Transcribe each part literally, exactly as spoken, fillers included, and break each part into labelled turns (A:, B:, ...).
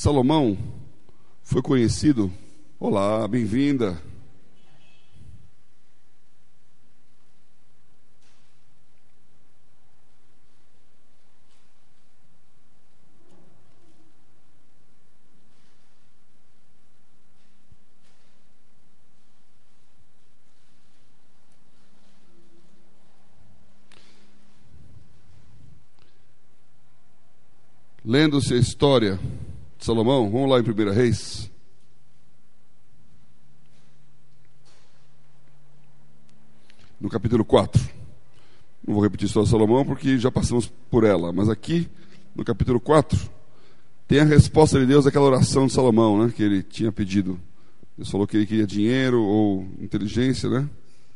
A: Salomão foi conhecido. Olá, bem-vinda. Lendo-se a história de Salomão, vamos lá em Primeira Reis. No capítulo quatro. Não vou repetir a história de Salomão porque já passamos por ela, mas aqui, no capítulo quatro, tem a resposta de Deus àquela oração de Salomão, né, que ele tinha pedido. Deus falou que ele queria dinheiro ou inteligência, né?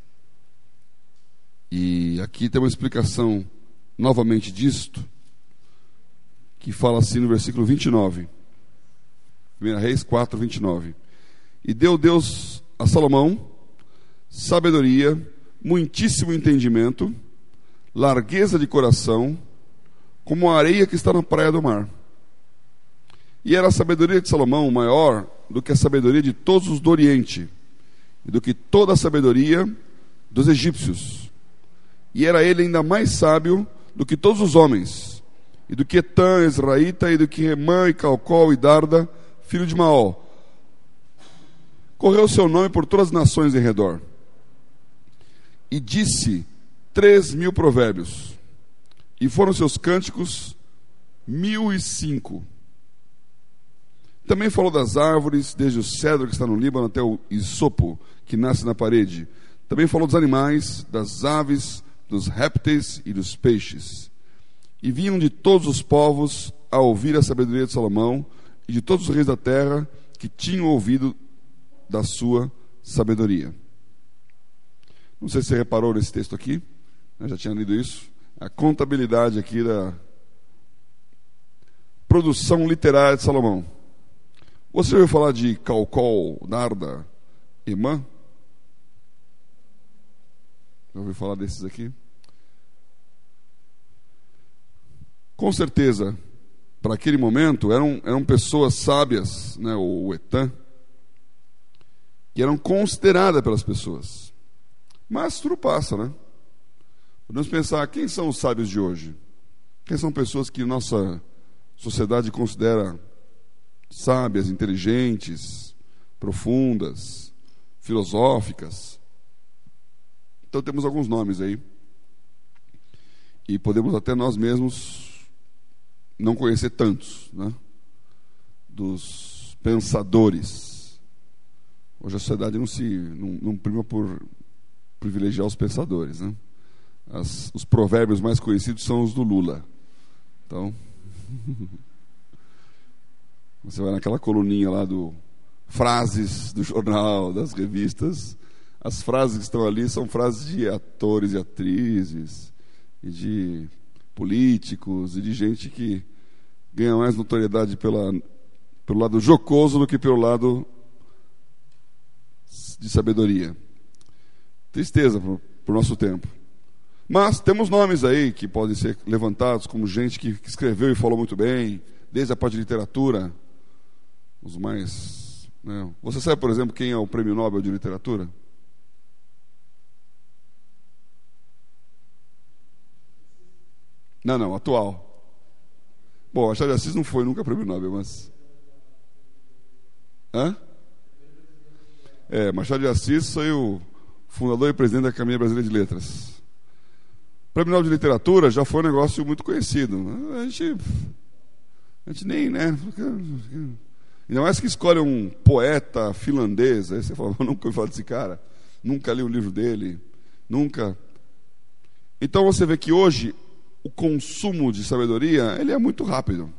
A: E aqui tem uma explicação novamente disto, que fala assim no versículo vinte e nove. Primeira Reis quatro, vinte e nove. E deu Deus a Salomão sabedoria, muitíssimo entendimento, largueza de coração, como a areia que está na praia do mar. E era a sabedoria de Salomão maior do que a sabedoria de todos os do Oriente, e do que toda a sabedoria dos egípcios. E era ele ainda mais sábio do que todos os homens, e do que Etã, Ezraíta, e do que Remã, e Calcol, e Darda, filho de Maó. Correu o seu nome por todas as nações em redor. E disse três mil provérbios. E foram seus cânticos mil e cinco. Também falou das árvores, desde o cedro que está no Líbano até o isopo que nasce na parede. Também falou dos animais, das aves, dos répteis e dos peixes. E vinham de todos os povos a ouvir a sabedoria de Salomão, e de todos os reis da terra que tinham ouvido da sua sabedoria. Não sei se você reparou nesse texto aqui, eu já tinha lido isso, a contabilidade aqui da produção literária de Salomão. Você ouviu falar de Calcol, Darda, Emã? Já ouviu falar desses aqui? Com certeza, para aquele momento, eram, eram pessoas sábias, né, o Etã, que eram consideradas pelas pessoas. Mas tudo passa, né? Podemos pensar, quem são os sábios de hoje? Quem são pessoas que nossa sociedade considera sábias, inteligentes, profundas, filosóficas? Então temos alguns nomes aí. E podemos até nós mesmos não conhecer tantos, né, dos pensadores. Hoje a sociedade não se não, não prima por privilegiar os pensadores, né? As, os provérbios mais conhecidos são os do Lula. Então, você vai naquela coluninha lá do frases do jornal, das revistas, as frases que estão ali são frases de atores e atrizes, e de políticos, e de gente que ganha mais notoriedade pela, pelo lado jocoso do que pelo lado de sabedoria. Tristeza para o nosso tempo. Mas temos nomes aí que podem ser levantados como gente que, que escreveu e falou muito bem, desde a parte de literatura, os mais... Né? Você sabe, por exemplo, quem é o Prêmio Nobel de Literatura? Não, não, atual. Bom, Machado de Assis não foi nunca Prêmio Nobel, mas... Hã? É, Machado de Assis foi o fundador e presidente da Academia Brasileira de Letras. O Prêmio Nobel de Literatura já foi um negócio muito conhecido. A gente, a gente nem, né? Ainda mais que escolhe um poeta finlandês. Aí você fala, eu nunca ouvi falar desse cara. Nunca li o livro dele. Nunca. Então você vê que hoje o consumo de sabedoria, ele é muito rápido.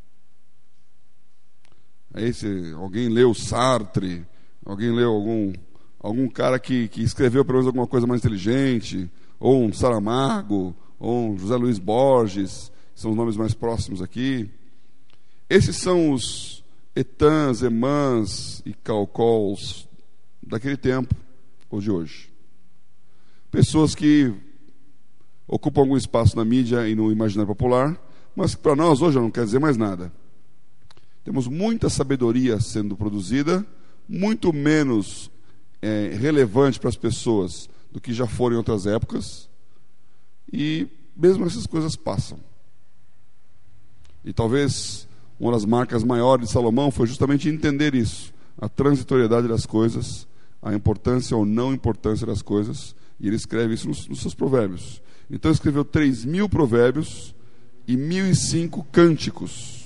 A: Aí se alguém leu Sartre, alguém leu algum, algum cara que, que escreveu pelo menos alguma coisa mais inteligente, ou um Saramago, ou um José Luiz Borges, que são os nomes mais próximos aqui. Esses são os Etãs, Emãs e Calcols daquele tempo, ou de hoje. Pessoas que ocupam algum espaço na mídia e no imaginário popular, mas que para nós hoje não quer dizer mais nada. Temos muita sabedoria sendo produzida, muito menos é, relevante para as pessoas do que já foram em outras épocas, e mesmo essas coisas passam. E talvez uma das marcas maiores de Salomão foi justamente entender isso, a transitoriedade das coisas, a importância ou não importância das coisas, e ele escreve isso nos, nos seus provérbios. Então ele escreveu três mil provérbios e mil e cinco cânticos.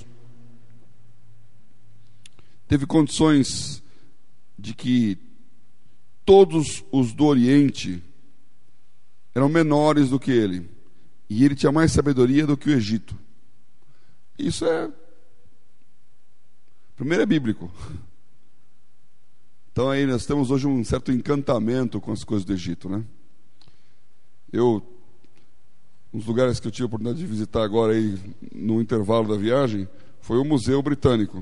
A: Teve condições de que todos os do Oriente eram menores do que ele, e ele tinha mais sabedoria do que o Egito. Isso é... Primeiro é bíblico. Então aí nós temos hoje um certo encantamento com as coisas do Egito, né? Eu, um dos lugares que eu tive a oportunidade de visitar agora aí, no intervalo da viagem, foi o Museu Britânico.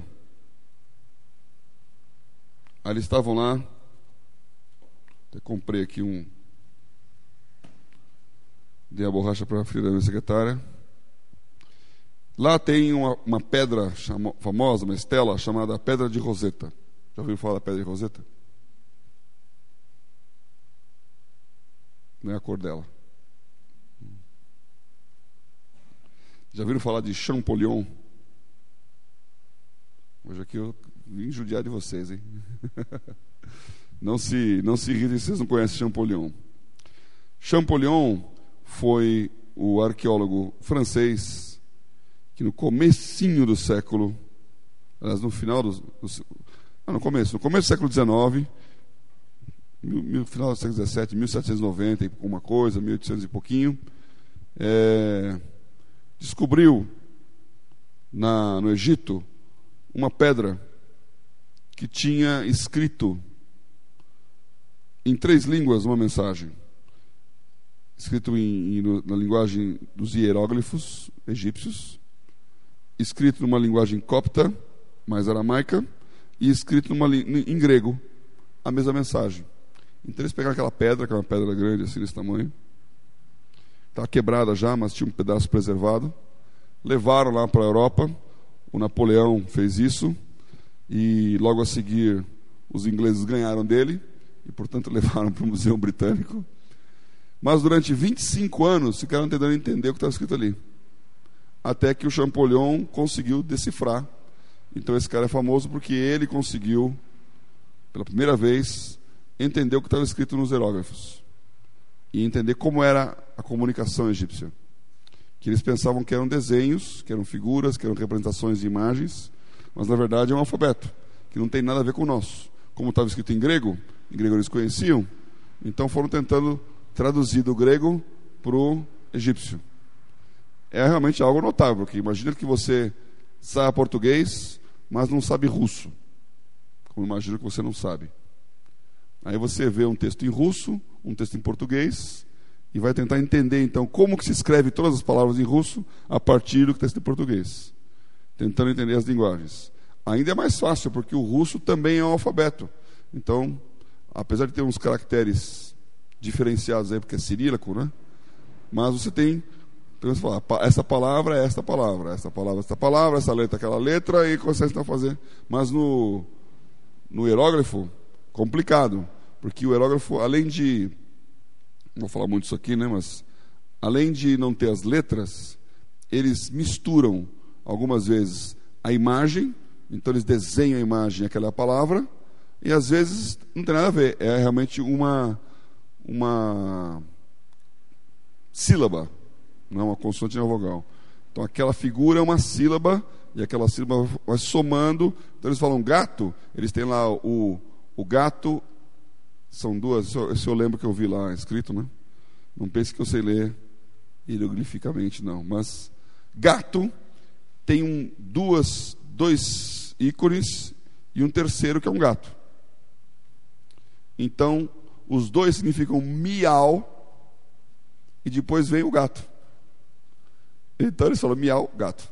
A: Aí eles estavam lá, até comprei aqui um, dei a borracha para a filha da minha secretária. Lá tem uma, uma pedra chama, famosa, uma estela chamada Pedra de Roseta. Já ouviu falar da Pedra de Roseta? Não é a cor dela. Já ouviram falar de Champollion? Hoje aqui eu vim judiar de vocês, hein? Não se, não se irritem se vocês não conhecem Champollion. Champollion foi o arqueólogo francês que no comecinho do século, aliás, no final do, do ah, no começo, no começo do século dezenove, no final do século dezessete, mil setecentos e noventa e alguma coisa, mil e oitocentos e pouquinho, é, descobriu na, no Egito uma pedra que tinha escrito em três línguas uma mensagem, escrito em, em, na linguagem dos hieróglifos egípcios, escrito numa linguagem copta, mais aramaica, e escrito numa, em grego, a mesma mensagem. Então eles pegaram aquela pedra, que é uma pedra grande, assim, desse tamanho, estava quebrada já, mas tinha um pedaço preservado, levaram lá para a Europa. O Napoleão fez isso, e logo a seguir os ingleses ganharam dele, e portanto levaram para o Museu Britânico. Mas durante vinte e cinco anos ficaram tentando entender o que estava escrito ali, até que o Champollion conseguiu decifrar. Então esse cara é famoso porque ele conseguiu, pela primeira vez, entender o que estava escrito nos hieróglifos e entender como era a comunicação egípcia, que eles pensavam que eram desenhos, que eram figuras, que eram representações de imagens, mas na verdade é um alfabeto que não tem nada a ver com o nosso. Como estava escrito em grego, em grego eles conheciam, então foram tentando traduzir do grego para o egípcio. É realmente algo notável, porque imagina que você sabe português, mas não sabe russo, como imagino que você não sabe. Aí você vê um texto em russo, um texto em português, e vai tentar entender então como que se escreve todas as palavras em russo a partir do que está escrito em português, tentando entender as linguagens. Ainda é mais fácil, porque o russo também é um alfabeto. Então, apesar de ter uns caracteres diferenciados aí, porque é cirílico, né? Mas você tem, então você fala, essa palavra é esta palavra, essa palavra é esta palavra, essa letra é aquela letra, e consegue fazer. Mas no, no hieróglifo, complicado, porque o hieróglifo, além de, não vou falar muito isso aqui, né? Mas além de não ter as letras, eles misturam algumas vezes a imagem, então eles desenham a imagem, aquela palavra, e às vezes não tem nada a ver, é realmente uma uma sílaba, não é uma consoante nem uma vogal. Então aquela figura é uma sílaba, e aquela sílaba vai somando. Então eles falam gato, eles têm lá o, o gato, são duas, isso eu, isso eu lembro que eu vi lá escrito, né? Não pense que eu sei ler hieroglificamente, não, mas gato tem um, duas, dois ícones e um terceiro que é um gato. Então os dois significam miau, e depois vem o gato. Então eles falam miau, gato.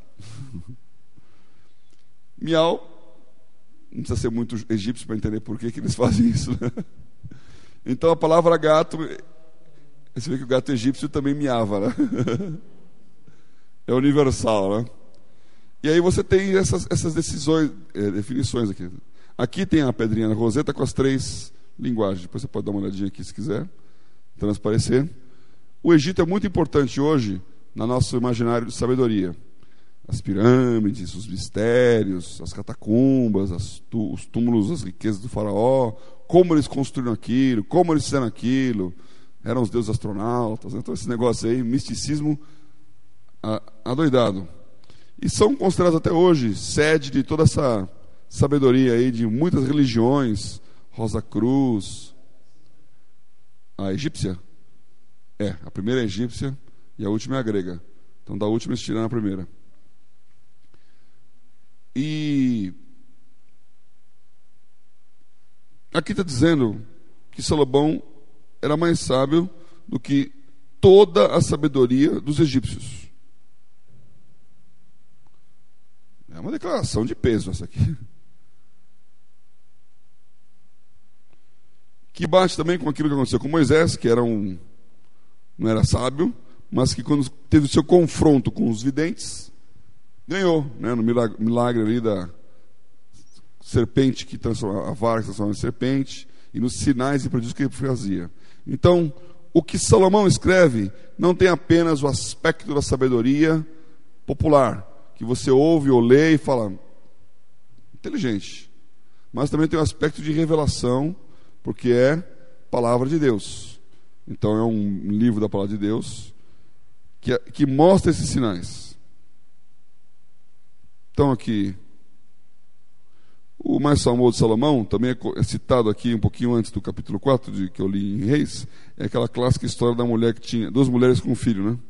A: Miau, não precisa ser muito egípcio para entender por que, que eles fazem isso, né? Então a palavra gato, você vê que o gato egípcio também miava, né? É universal, né? E aí você tem essas, essas decisões, é, definições aqui. Aqui tem a pedrinha na roseta com as três linguagens. Depois você pode dar uma olhadinha aqui se quiser transparecer. O Egito é muito importante hoje no nosso imaginário de sabedoria. As pirâmides, os mistérios, as catacumbas, as tú- os túmulos, as riquezas do faraó, como eles construíram aquilo, como eles fizeram aquilo, eram os deuses astronautas, né? Então esse negócio aí, misticismo a- adoidado. E são considerados até hoje sede de toda essa sabedoria aí de muitas religiões. Rosa Cruz, a egípcia? É, a primeira é a egípcia e a última é a grega. Então da última eles tiraram a primeira. E aqui está dizendo que Salomão era mais sábio do que toda a sabedoria dos egípcios. É uma declaração de peso essa aqui. Que bate também com aquilo que aconteceu com Moisés, que era um, não era sábio, mas que quando teve o seu confronto com os videntes, ganhou, né, no milagre, milagre ali da serpente que transforma, a vara que transforma em serpente, e nos sinais e prodígios que ele fazia. Então, o que Salomão escreve não tem apenas o aspecto da sabedoria popular, que você ouve ou lê e fala, inteligente, mas também tem o aspecto de revelação, porque é palavra de Deus. Então é um livro da palavra de Deus que, que mostra esses sinais. Então aqui, o mais famoso de Salomão, também é citado aqui um pouquinho antes do capítulo quatro, de, que eu li em Reis, é aquela clássica história da mulher que tinha, duas mulheres com um filho, né?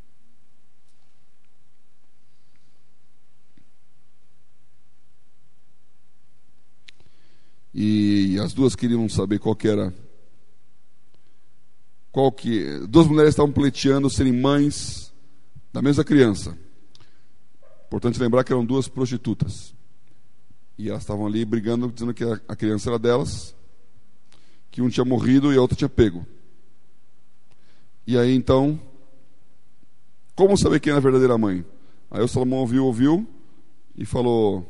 A: E as duas queriam saber qual que era, qual que, duas mulheres estavam pleiteando serem mães da mesma criança. Importante lembrar que eram duas prostitutas. E elas estavam ali brigando, dizendo que a criança era delas, que um tinha morrido e a outra tinha pego. E aí então, como saber quem é a verdadeira mãe? Aí o Salomão ouviu, ouviu e falou,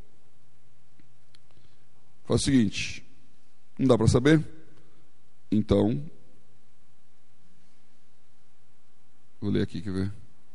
A: faz o seguinte, não dá para saber? Então, vou ler aqui, quer ver?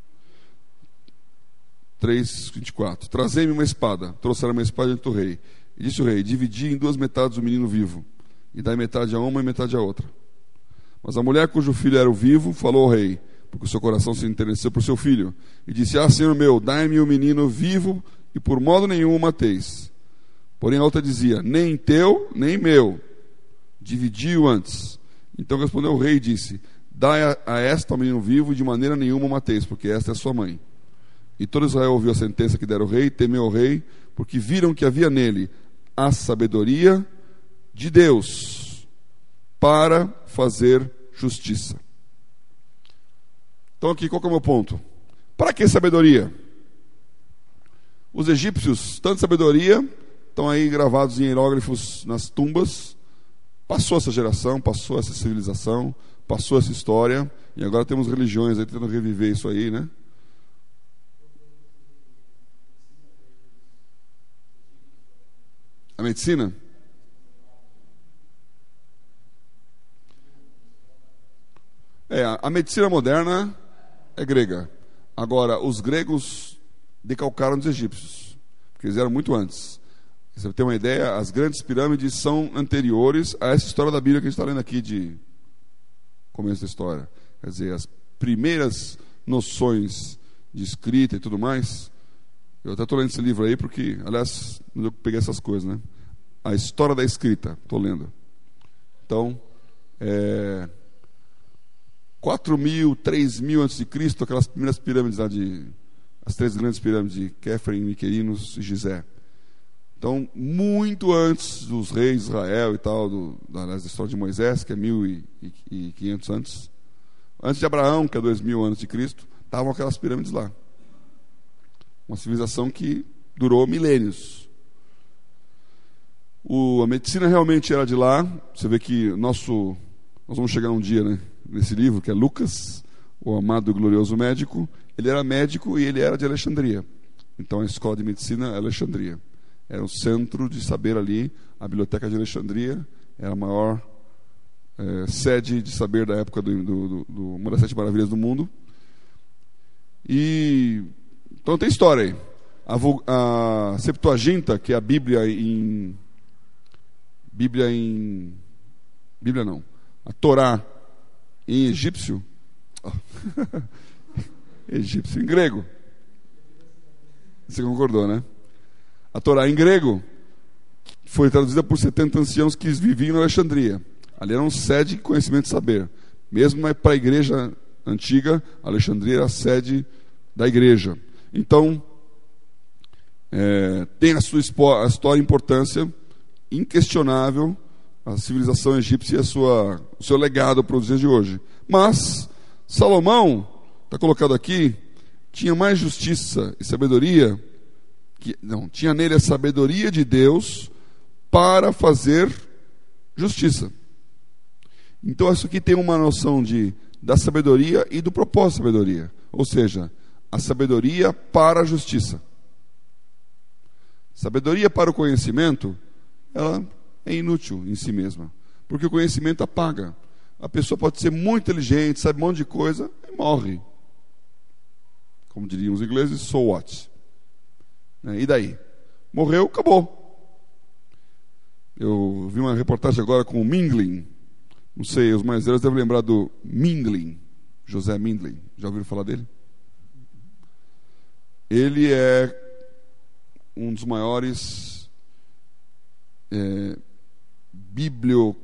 A: três, vinte e quatro. Trazei-me uma espada. Trouxeram uma espada diante do rei. E disse o rei, dividi em duas metades o menino vivo, e dai metade a uma e metade a outra. Mas a mulher cujo filho era o vivo, falou ao rei, porque o seu coração se enterneceu por seu filho, e disse, ah, senhor meu, dai-me o menino vivo, e por modo nenhum o mateis. Porém a outra dizia, nem teu, nem meu. Dividi-o antes. Então respondeu o rei e disse, dai a, a esta o menino vivo, e de maneira nenhuma o mateis, porque esta é sua mãe. E todo Israel ouviu a sentença que dera o rei, temeu o rei, porque viram que havia nele a sabedoria de Deus para fazer justiça. Então aqui, qual que é o meu ponto? Para que sabedoria? Os egípcios, tanta sabedoria, estão aí gravados em hieróglifos nas tumbas. Passou essa geração, passou essa civilização, passou essa história, e agora temos religiões aí tentando reviver isso aí, né? A medicina? É, a medicina moderna é grega. Agora, os gregos decalcaram dos egípcios, porque eles eram muito antes. Você tem uma ideia, as grandes pirâmides são anteriores a essa história da Bíblia que a gente está lendo aqui de começo da história. Quer dizer, as primeiras noções de escrita e tudo mais. Eu até estou lendo esse livro aí porque, aliás, eu peguei essas coisas, né? A história da escrita, estou lendo. Então, é, quatro mil, três mil antes de Cristo, aquelas primeiras pirâmides lá de, as três grandes pirâmides de Kéfera, Miquerinos e Gizé. Então, muito antes dos reis de Israel e tal, do, da, da história de Moisés, que é mil e quinhentos antes, antes de Abraão, que é dois mil antes de Cristo, estavam aquelas pirâmides lá. Uma civilização que durou milênios. O, a medicina realmente era de lá. Você vê que nosso, nós vamos chegar um dia, né, nesse livro, que é Lucas, o amado e glorioso médico. Ele era médico e ele era de Alexandria. Então a escola de medicina é Alexandria. Era o centro de saber ali. A biblioteca de Alexandria era a maior é, sede de saber da época do, do, do, do uma das sete maravilhas do mundo. E então tem história aí. A, a Septuaginta, que é a Bíblia em Bíblia em Bíblia não, a Torá em egípcio, oh. egípcio em grego. Você concordou, né? A Torá em grego foi traduzida por setenta anciãos que viviam em Alexandria. Ali era um sede de conhecimento e saber. Mesmo para a igreja antiga, Alexandria era a sede da igreja. Então, é, tem a sua a história e importância inquestionável, a civilização egípcia e a sua, o seu legado para os dias de hoje. Mas, Salomão, está colocado aqui, tinha mais justiça e sabedoria, que, não, tinha nele a sabedoria de Deus para fazer justiça. Então, isso aqui tem uma noção de, da sabedoria e do propósito da sabedoria. Ou seja, a sabedoria para a justiça. Sabedoria para o conhecimento, ela é inútil em si mesma, porque o conhecimento apaga. A pessoa pode ser muito inteligente, sabe um monte de coisa e morre. Como diriam os ingleses, so what? E daí? Morreu, acabou. Eu vi uma reportagem agora com o Mindlin. Não sei, os mais velhos devem lembrar do Mindlin, José Mindlin. Já ouviram falar dele? Ele é um dos maiores é, biblio,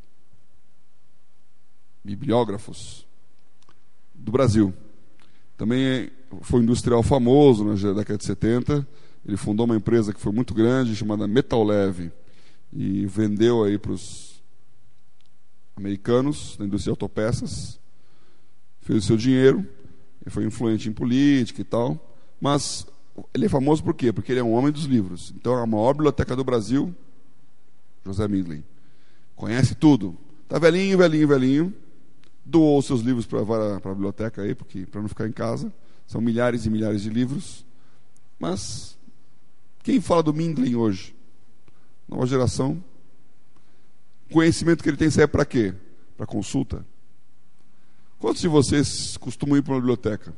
A: bibliógrafos do Brasil. Também foi industrial famoso na década de setenta. Ele fundou uma empresa que foi muito grande, chamada Metal Leve, e vendeu aí para os americanos, na indústria de autopeças. Fez o seu dinheiro, ele foi influente em política e tal, mas ele é famoso por quê? Porque ele é um homem dos livros. Então, a maior biblioteca do Brasil, José Mindlin, conhece tudo. Está velhinho, velhinho, velhinho. Doou seus livros para a biblioteca aí, porque para não ficar em casa. São milhares e milhares de livros. Mas quem fala do Mindlin hoje? Nova geração. O conhecimento que ele tem serve para quê? Para consulta. Quantos de vocês costumam ir para uma biblioteca?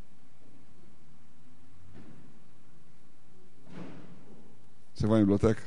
A: Você vai à biblioteca?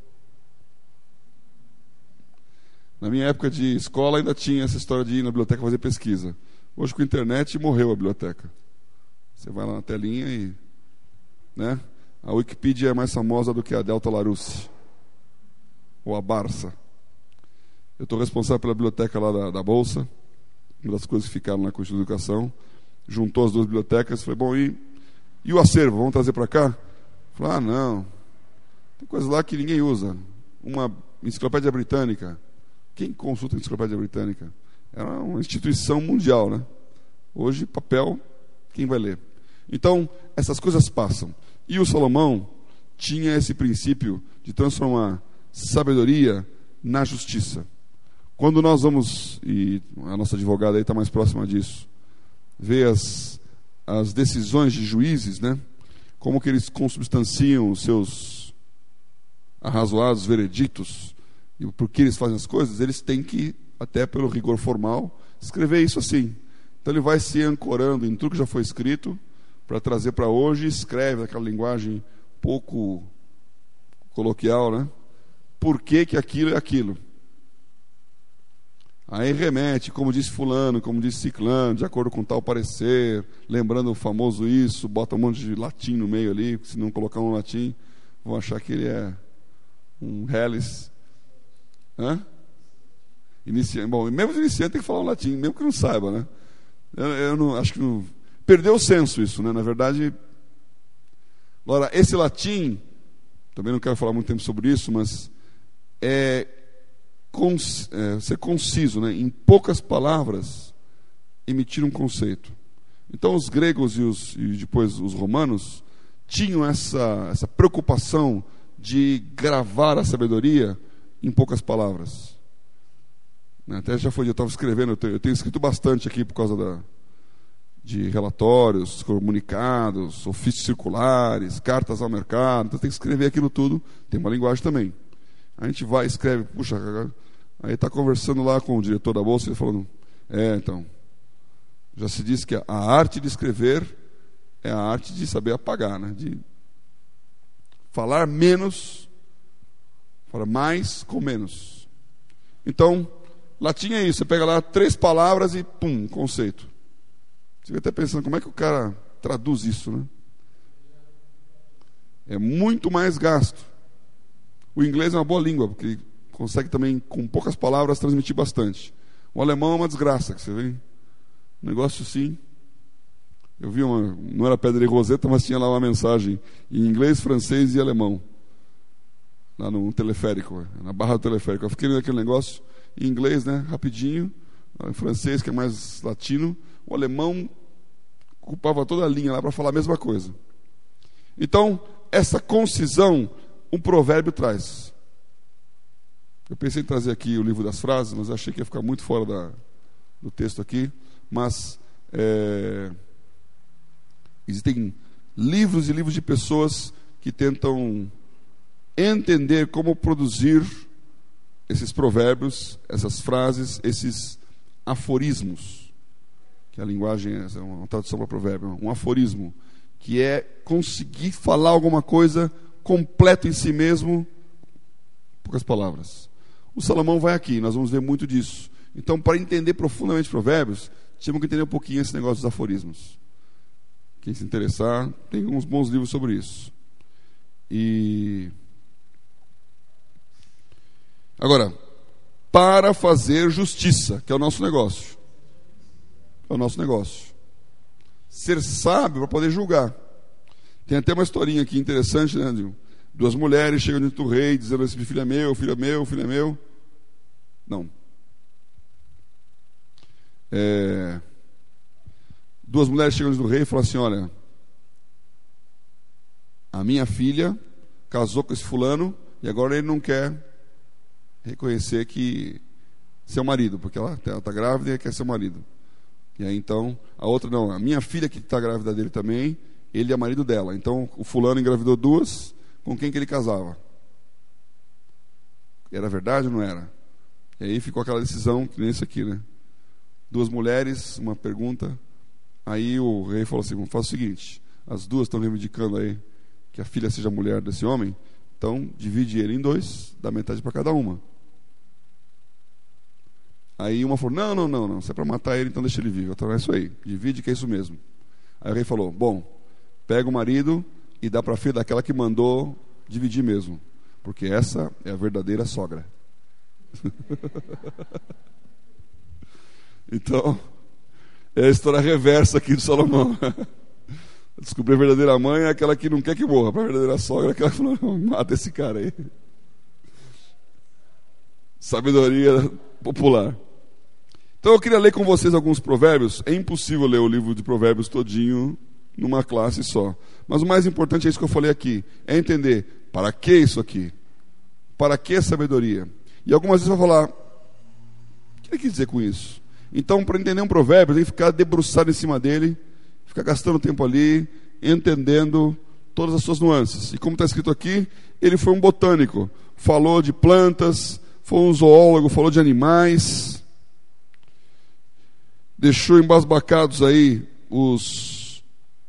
A: Na minha época de escola ainda tinha essa história de ir na biblioteca fazer pesquisa. Hoje com a internet morreu a biblioteca. Você vai lá na telinha e... né? A Wikipedia é mais famosa do que a Delta Larousse. Ou a Barça. Eu estou responsável pela biblioteca lá da, da Bolsa. Uma das coisas que ficaram na Constituição de Educação. Juntou as duas bibliotecas. Falei, bom, e, e o acervo? Vamos trazer para cá? Falei, ah, não. Tem coisas lá que ninguém usa. Uma enciclopédia britânica. Quem consulta a enciclopédia britânica? Era uma instituição mundial, né? Hoje, papel, quem vai ler? Então, essas coisas passam. E o Salomão tinha esse princípio de transformar sabedoria na justiça. Quando nós vamos, e a nossa advogada aí está mais próxima disso, ver as, as decisões de juízes, né? Como que eles consubstanciam os seus arrazoados vereditos, e por que eles fazem as coisas, eles têm que, até pelo rigor formal, escrever isso assim. Então ele vai se ancorando em tudo que já foi escrito, para trazer para hoje, e escreve aquela linguagem pouco coloquial, né? Por que que aquilo é aquilo? Aí remete, como disse fulano, como disse ciclano, de acordo com tal parecer, lembrando o famoso isso, bota um monte de latim no meio ali, se não colocar um latim, vão achar que ele é um Hellis. Hã? Iniciante. Bom, mesmo os iniciantes tem que falar um latim, mesmo que não saiba, né? Eu, eu não, acho que não... Perdeu o senso isso, né? Na verdade... Agora, esse latim, também não quero falar muito tempo sobre isso, mas é, cons, é ser conciso, né? Em poucas palavras, emitir um conceito. Então, os gregos e, os, e depois os romanos tinham essa, essa preocupação de gravar a sabedoria em poucas palavras. Até já foi, eu estava escrevendo, eu tenho, eu tenho escrito bastante aqui por causa da, de relatórios, comunicados, ofícios circulares, cartas ao mercado. Então tem que escrever aquilo tudo. Tem uma linguagem também. A gente vai e escreve, puxa, aí está conversando lá com o diretor da bolsa, ele falando, é, então, já se diz que a arte de escrever é a arte de saber apagar, né? De falar menos, falar mais com menos. Então, latim é isso, você pega lá três palavras e pum, conceito. Você fica até pensando, como é que o cara traduz isso, né? É muito mais gasto. O inglês é uma boa língua, porque consegue também, com poucas palavras, transmitir bastante. O alemão é uma desgraça, que você vê. Um negócio assim. Eu vi uma, não era pedra e roseta, mas tinha lá uma mensagem em inglês, francês e alemão. Lá no teleférico, na barra do teleférico. Eu fiquei naquele negócio em inglês, né, rapidinho. Em francês, que é mais latino. O alemão ocupava toda a linha lá para falar a mesma coisa. Então, essa concisão, um provérbio traz. Eu pensei em trazer aqui o livro das frases, mas achei que ia ficar muito fora da, do texto aqui. Mas é, existem livros e livros de pessoas que tentam entender como produzir esses provérbios, essas frases, esses aforismos, que a linguagem é uma tradução para provérbio, um aforismo, que é conseguir falar alguma coisa completo em si mesmo, poucas palavras. O Salomão vai aqui, nós vamos ver muito disso. Então, para entender profundamente provérbios, temos que entender um pouquinho esse negócio dos aforismos. Quem se interessar, tem uns bons livros sobre isso. E agora, para fazer justiça, que é o nosso negócio. É o nosso negócio. Ser sábio para poder julgar. Tem até uma historinha aqui interessante, né? De duas mulheres chegam diante do rei, dizendo assim, filho é meu, filho é meu, filho é meu. Não. É... Duas mulheres chegam diante do rei e falam assim, olha, a minha filha casou com esse fulano e agora ele não quer reconhecer que seu marido, porque ela está grávida e quer ser marido. E aí então, a outra não, a minha filha que está grávida dele também, ele é marido dela. Então o fulano engravidou duas, com quem que ele casava? Era verdade ou não era? E aí ficou aquela decisão, que nem isso aqui, né? Duas mulheres, uma pergunta. Aí o rei falou assim, vamos fazer o seguinte, as duas estão reivindicando aí que a filha seja mulher desse homem, então divide ele em dois, dá metade para cada uma. Aí uma falou, não, não, não, não, se é para matar ele, então deixa ele vivo. Então é isso aí, divide que é isso mesmo. Aí o rei falou, bom, pega o marido e dá para a filha daquela que mandou dividir mesmo, porque essa é a verdadeira sogra. Então, é a história reversa aqui de Salomão. Descobrir a verdadeira mãe é aquela que não quer que morra, para a verdadeira sogra é aquela que falou, não, mata esse cara aí. Sabedoria popular. Então eu queria ler com vocês alguns provérbios. É impossível ler o livro de provérbios todinho numa classe só. Mas o mais importante é isso que eu falei aqui. É entender, para que isso aqui? Para que sabedoria? E algumas vezes eu vou falar, o que ele quis dizer com isso? Então, para entender um provérbio, tem que ficar debruçado em cima dele, ficar gastando tempo ali, entendendo todas as suas nuances. E como está escrito aqui, ele foi um botânico. Falou de plantas, foi um zoólogo, falou de animais. Deixou embasbacados aí os,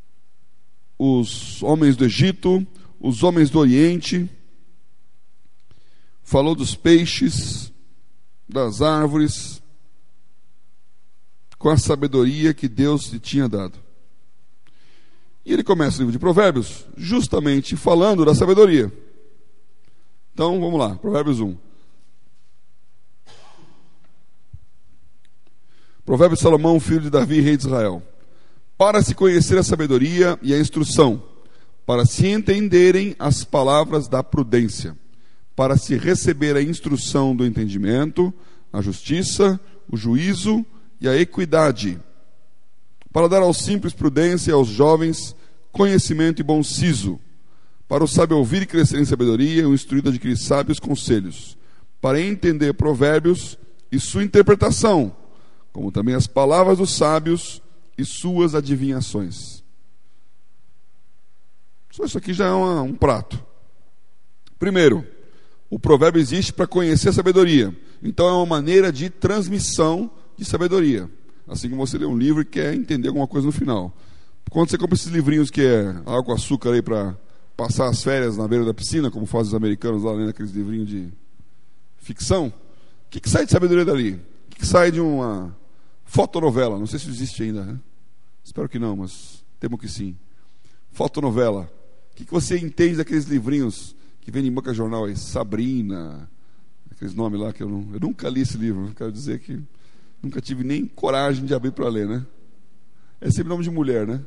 A: os homens do Egito, os homens do Oriente. Falou dos peixes, das árvores, com a sabedoria que Deus lhe tinha dado. E ele começa o livro de Provérbios justamente falando da sabedoria. Então, vamos lá, Provérbios um. Provérbio de Salomão, filho de Davi, rei de Israel. Para se conhecer a sabedoria e a instrução, para se entenderem as palavras da prudência, para se receber a instrução do entendimento, a justiça, o juízo e a equidade, para dar aos simples prudência e aos jovens conhecimento e bom siso, para o sábio ouvir e crescer em sabedoria, e o instruído adquirir sábios conselhos, para entender provérbios e sua interpretação, como também as palavras dos sábios e suas adivinhações. Só isso aqui já é uma, um prato. Primeiro, o provérbio existe para conhecer a sabedoria. Então é uma maneira de transmissão de sabedoria. Assim como você lê um livro e quer entender alguma coisa no final. Quando você compra esses livrinhos que é água com açúcar aí para passar as férias na beira da piscina, como fazem os americanos lá, lendo aqueles livrinhos de ficção, o que, que sai de sabedoria dali? O que, que sai de uma fotonovela? Não sei se existe ainda, né? Espero que não, mas temo que sim. Fotonovela. O que, que você entende daqueles livrinhos que vem em banca jornal aí? Sabrina, aqueles nomes lá que eu, não, eu nunca li esse livro. Quero dizer que nunca tive nem coragem de abrir para ler, né? É sempre nome de mulher, né?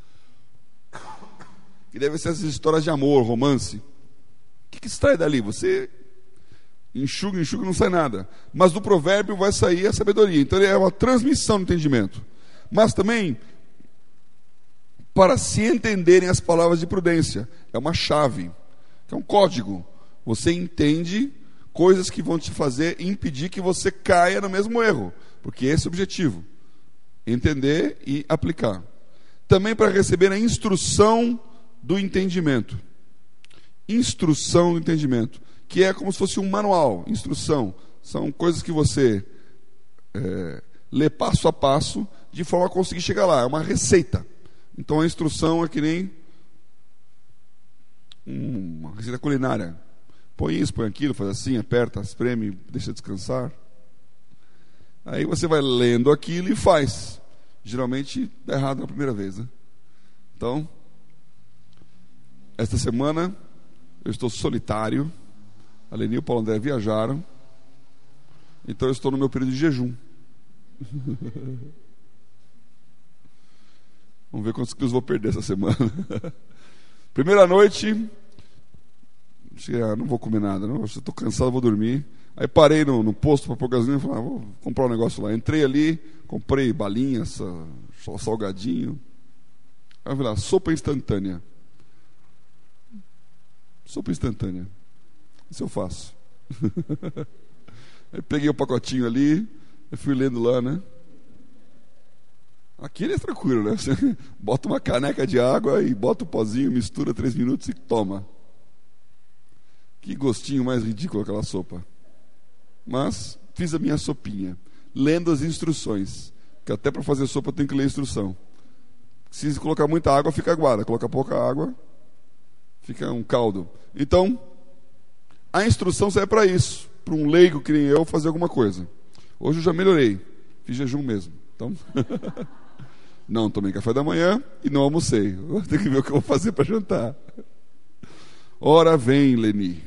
A: Que deve ser essas histórias de amor, romance. O que, que extrai dali? Você enxuga, enxuga, não sai nada. Mas do provérbio vai sair a sabedoria. Então ele é uma transmissão do entendimento. Mas também, para se entenderem as palavras de prudência, é uma chave, é um código. Você entende coisas que vão te fazer impedir que você caia no mesmo erro. Porque esse é o objetivo. Entender e aplicar. Também para receber a instrução do entendimento. Instrução do entendimento. Que é como se fosse um manual. Instrução. São coisas que você é, lê passo a passo de forma a conseguir chegar lá. É uma receita. Então a instrução é que nem uma receita culinária. Põe isso, põe aquilo, faz assim, aperta, espreme, deixa descansar. Aí você vai lendo aquilo e faz. Geralmente dá errado na primeira vez, né? Então, esta semana eu estou solitário. A Leni e o Paulo André viajaram. Então eu estou no meu período de jejum. Vamos ver quantos quilos vou perder essa semana. Primeira noite, ah, não vou comer nada, não. Estou cansado, vou dormir. Aí parei no, no posto para pôr gasolina e falei, ah, vou comprar um negócio lá. Entrei ali, comprei balinhas, salgadinho. Aí eu vi lá, sopa instantânea. Sopa instantânea. Isso eu faço. Aí peguei o pacotinho ali, eu fui lendo lá, né? Aqui ele é tranquilo, né? Você bota uma caneca de água e bota o pozinho, mistura três minutos e toma. Que gostinho mais ridículo aquela sopa. Mas fiz a minha sopinha, lendo as instruções. Que até para fazer sopa eu tenho que ler a instrução. Se colocar muita água, fica aguada. Colocar pouca água, fica um caldo. Então, a instrução serve para isso. Para um leigo que nem eu fazer alguma coisa. Hoje eu já melhorei. Fiz jejum mesmo. Então, não tomei café da manhã e não almocei. Vou ter que ver o que eu vou fazer para jantar. Ora vem, Leni.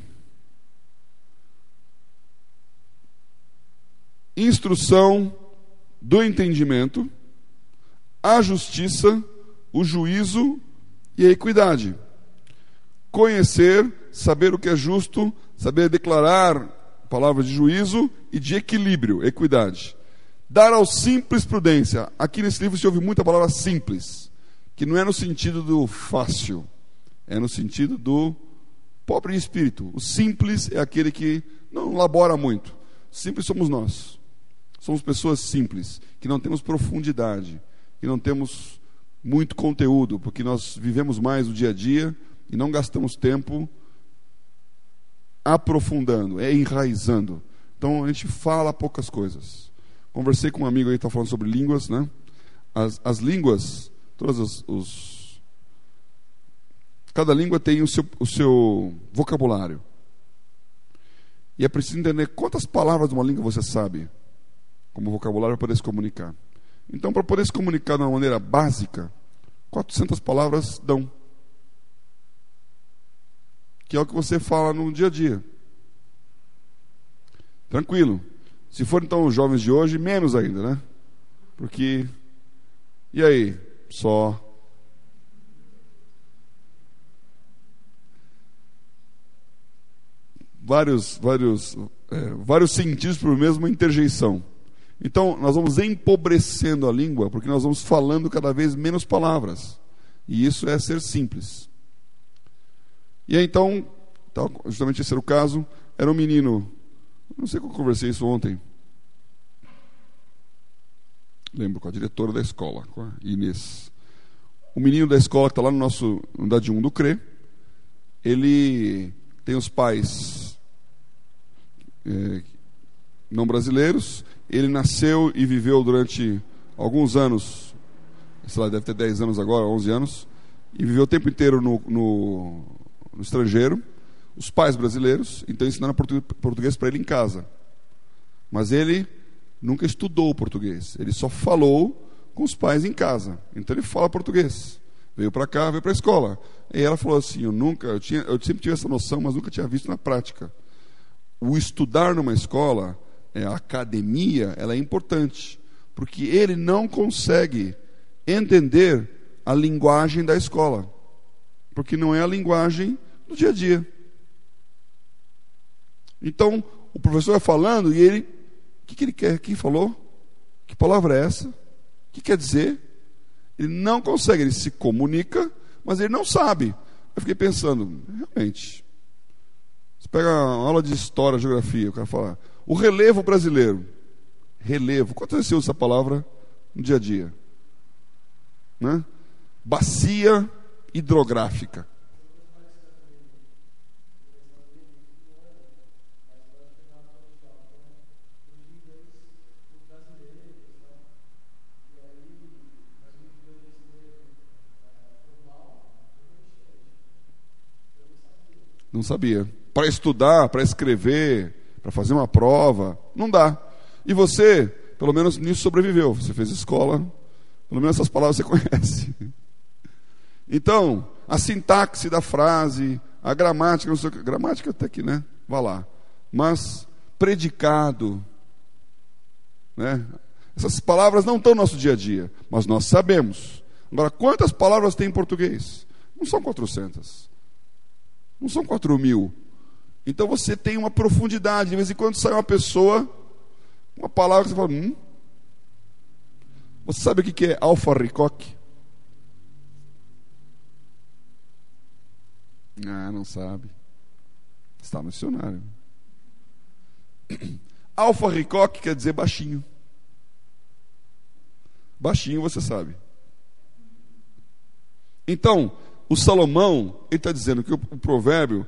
A: Instrução do entendimento, a justiça, o juízo e a equidade. Conhecer, saber o que é justo, saber declarar palavras de juízo e de equilíbrio, equidade. Dar ao simples prudência. Aqui nesse livro se ouve muita palavra simples, que não é no sentido do fácil, é no sentido do pobre de espírito. O simples é aquele que não labora muito. Simples somos nós. Somos pessoas simples, que não temos profundidade, que não temos muito conteúdo, porque nós vivemos mais o dia a dia e não gastamos tempo aprofundando, é enraizando. Então a gente fala poucas coisas. Conversei com um amigo aí que está falando sobre línguas, né? As, as línguas, todas as, os... cada língua tem o seu, o seu vocabulário. E é preciso entender quantas palavras de uma língua você sabe como vocabulário para poder se comunicar. Então, para poder se comunicar de uma maneira básica, quatrocentas palavras dão. Que é o que você fala no dia a dia. Tranquilo. Se for então os jovens de hoje, menos ainda, né? Porque, e aí? Só. Vários, vários, é, vários sentidos para a mesma interjeição. Então, nós vamos empobrecendo a língua, porque nós vamos falando cada vez menos palavras. E isso é ser simples. E aí, então, justamente esse era o caso, era um menino, não sei como eu conversei isso ontem. lembro, com a diretora da escola, com a Inês. O menino da escola que está lá no nosso unidade um do C R E, ele tem os pais é, não brasileiros, ele nasceu e viveu durante alguns anos, sei lá, deve ter dez anos agora, onze anos, e viveu o tempo inteiro no, no, no estrangeiro, os pais brasileiros, então ensinaram português para ele em casa. Mas ele nunca estudou português, ele só falou com os pais em casa. Então ele fala português. Veio para cá, veio para a escola. E ela falou assim, eu nunca, eu, tinha, eu sempre tive essa noção, mas nunca tinha visto na prática. O estudar numa escola, é, a academia, ela é importante, porque ele não consegue entender a linguagem da escola, porque não é a linguagem do dia a dia. Então, o professor vai falando e ele, o que, que ele quer? Quem falou? Que palavra é essa? O que quer dizer? Ele não consegue, ele se comunica, mas ele não sabe. Eu fiquei pensando, realmente, você pega uma aula de história, geografia, o cara fala, o relevo brasileiro. Relevo, quantas vezes você usa essa palavra no dia a dia? Né? Bacia hidrográfica. Não sabia. Para estudar, para escrever, para fazer uma prova, não dá. E você, pelo menos nisso sobreviveu. Você fez escola, pelo menos essas palavras você conhece. Então, a sintaxe da frase, a gramática, não sei o que, gramática até que, né? Vá lá. Mas predicado, né? Essas palavras não estão no nosso dia a dia, mas nós sabemos. Agora, quantas palavras tem em português? Não são quatrocentas. Não são quatro mil. Então você tem uma profundidade. De vez em quando sai uma pessoa, uma palavra que você fala, hum? Você sabe o que é alfarricoque? Ah, não sabe. Está no dicionário. Alfarricoque quer dizer baixinho. Baixinho você sabe. Então, o Salomão, ele está dizendo que o, o provérbio,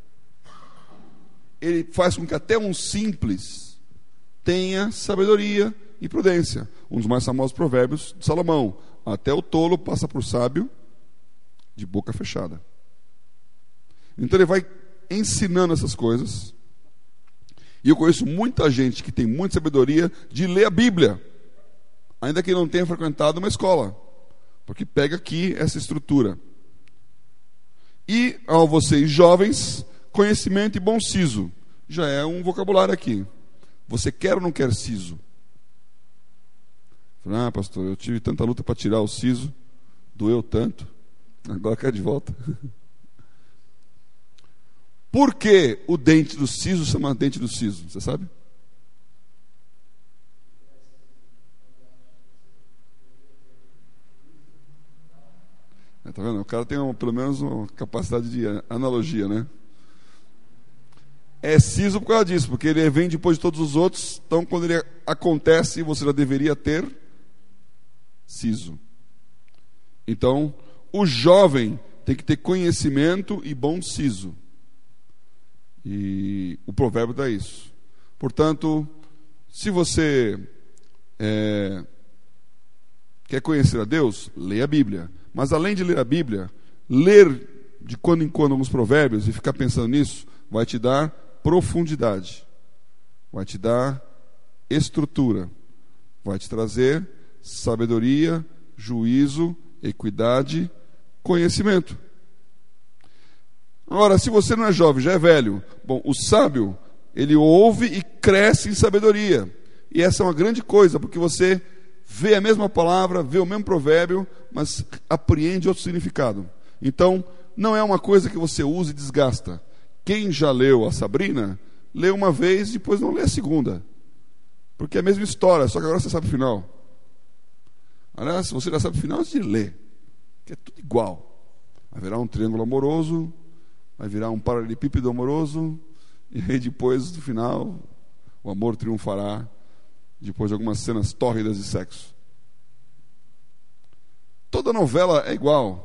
A: ele faz com que até um simples tenha sabedoria e prudência. Um dos mais famosos provérbios de Salomão. Até o tolo passa por sábio de boca fechada. Então ele vai ensinando essas coisas. E eu conheço muita gente que tem muita sabedoria de ler a Bíblia, ainda que não tenha frequentado uma escola, porque pega aqui essa estrutura. E, ao vocês jovens, conhecimento e bom siso. Já é um vocabulário aqui. Você quer ou não quer siso? Ah, pastor, eu tive tanta luta para tirar o siso, doeu tanto, agora quero de volta. Por que o dente do siso se chama dente do siso? Você sabe? É, tá vendo? O cara tem uma, pelo menos uma capacidade de analogia, né? É siso por causa disso, porque ele vem depois de todos os outros. Então, quando ele acontece, você já deveria ter siso. Então, o jovem tem que ter conhecimento e bom siso. E o provérbio dá isso. Portanto, se você é, quer conhecer a Deus, leia a Bíblia. Mas além de ler a Bíblia, ler de quando em quando alguns provérbios e ficar pensando nisso, vai te dar profundidade, vai te dar estrutura, vai te trazer sabedoria, juízo, equidade, conhecimento. Agora, se você não é jovem, já é velho, bom, o sábio, ele ouve e cresce em sabedoria. E essa é uma grande coisa, porque você vê a mesma palavra, vê o mesmo provérbio, mas apreende outro significado. Então, não é uma coisa que você usa e desgasta. Quem já leu a Sabrina, lê uma vez e depois não lê a segunda. Porque é a mesma história, só que agora você sabe o final. Aliás, se você já sabe o final, você lê. Que é tudo igual. Vai virar um triângulo amoroso, vai virar um paralelepípedo amoroso, e aí depois, no final, o amor triunfará, depois de algumas cenas tórridas de sexo. toda novela é igual.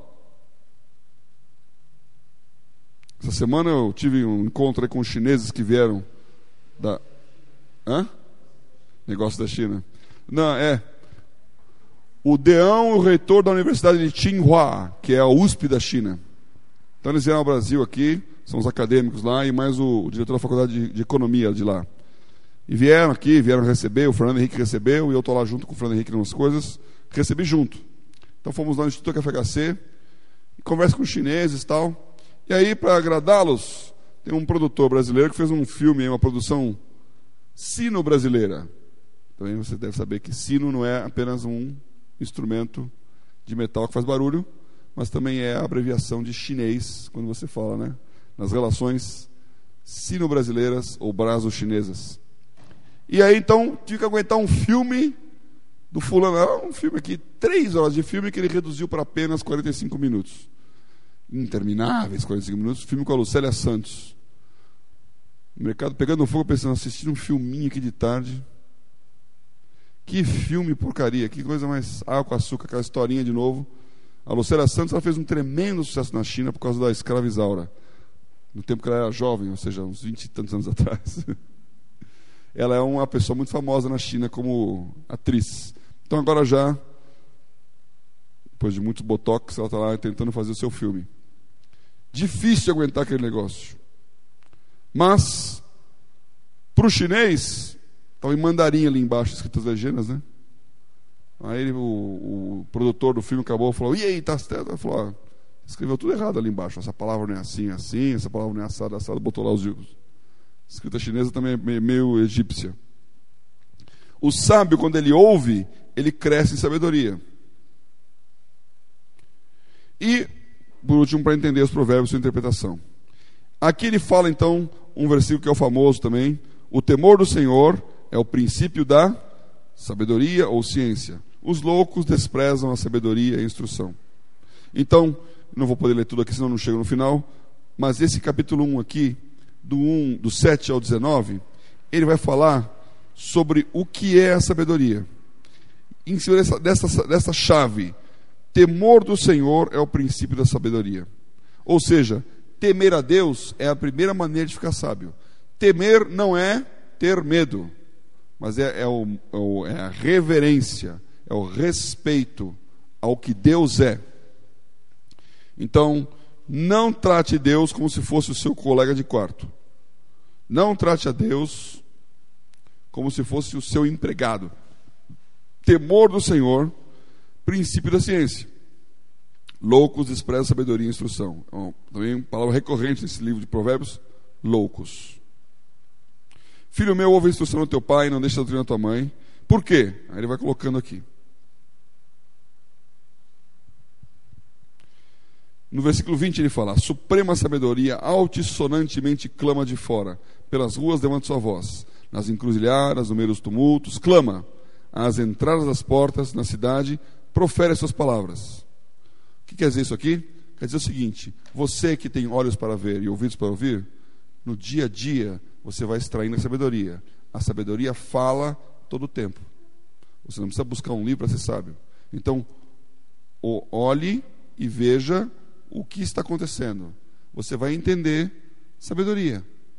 A: Essa semana eu tive um encontro aí com os chineses que vieram da... Hã? Negócio da China. Não, é... O Deão, o reitor da Universidade de Tsinghua, que é a U S P da China. Então eles vieram ao Brasil aqui, são os acadêmicos lá, e mais o, o diretor da Faculdade de, de Economia de lá. E vieram aqui, vieram receber, o Fernando Henrique recebeu, e eu estou lá junto com o Fernando Henrique em umas coisas, recebi junto. Então fomos lá no Instituto F H C, e conversa com os chineses e tal. E aí, para agradá-los, tem um produtor brasileiro que fez um filme, uma produção sino-brasileira. Também você deve saber que sino não é apenas um instrumento de metal que faz barulho, mas também é a abreviação de chinês, quando você fala, né? Nas relações sino-brasileiras ou braso-chinesas. E aí, então, tive que aguentar um filme do fulano, um filme aqui, três horas de filme que ele reduziu para apenas quarenta e cinco minutos. Intermináveis quarenta e cinco minutos, filme com a Lucélia Santos. O mercado pegando fogo, pensando, assistindo um filminho aqui de tarde. Que filme porcaria, que coisa mais água com açúcar, aquela historinha de novo. A Lucélia Santos, ela fez um tremendo sucesso na China por causa da Escravizaura. No tempo que ela era jovem, ou seja, uns vinte e tantos anos atrás. Ela é uma pessoa muito famosa na China como atriz. Então agora já, depois de muito botox, ela está lá tentando fazer o seu filme. Difícil de aguentar aquele negócio. Mas, para o chinês... Estava em mandarim ali embaixo, escritas as legendas, né? Aí o, o produtor do filme acabou e falou, e aí, tá certo? Ele falou, ó, escreveu tudo errado ali embaixo. Essa palavra não é assim, assim, essa palavra não é assada, assada, botou lá os livros. A escrita chinesa também é meio, meio egípcia. O sábio, quando ele ouve, ele cresce em sabedoria. E, por último, para entender os provérbios e sua interpretação. Aqui ele fala, então, um versículo que é o famoso também, o temor do Senhor é o princípio da sabedoria ou ciência. Os loucos desprezam a sabedoria e a instrução. Então, não vou poder ler tudo aqui, senão não chego no final, mas esse capítulo um aqui, do, um, do sete ao dezenove, ele vai falar sobre o que é a sabedoria. Em cima dessa, dessa, dessa chave, temor do Senhor é o princípio da sabedoria. Ou seja, temer a Deus é a primeira maneira de ficar sábio. Temer não é ter medo, mas é, é, o, é, o, é a reverência, é o respeito ao que Deus é. Então, não trate Deus como se fosse o seu colega de quarto. Não trate a Deus como se fosse o seu empregado. Temor do Senhor, princípio da ciência. Loucos desprezam sabedoria e instrução. Então, também uma palavra recorrente nesse livro de Provérbios, loucos. Filho meu, ouve a instrução do teu pai, não deixe a doutrina da tua mãe. Por quê? Aí ele vai colocando aqui. No versículo vinte ele fala, a suprema sabedoria altissonantemente clama de fora, pelas ruas levanta sua voz, nas encruzilhadas, no meio dos tumultos, clama, às entradas das portas, na cidade, profere as suas palavras. O que quer dizer isso aqui? Quer dizer o seguinte, você que tem olhos para ver e ouvidos para ouvir, no dia a dia, você vai extraindo a sabedoria. A sabedoria fala todo o tempo. Você não precisa buscar um livro para ser sábio. Então, olhe e veja o que está acontecendo. Você vai entender sabedoria.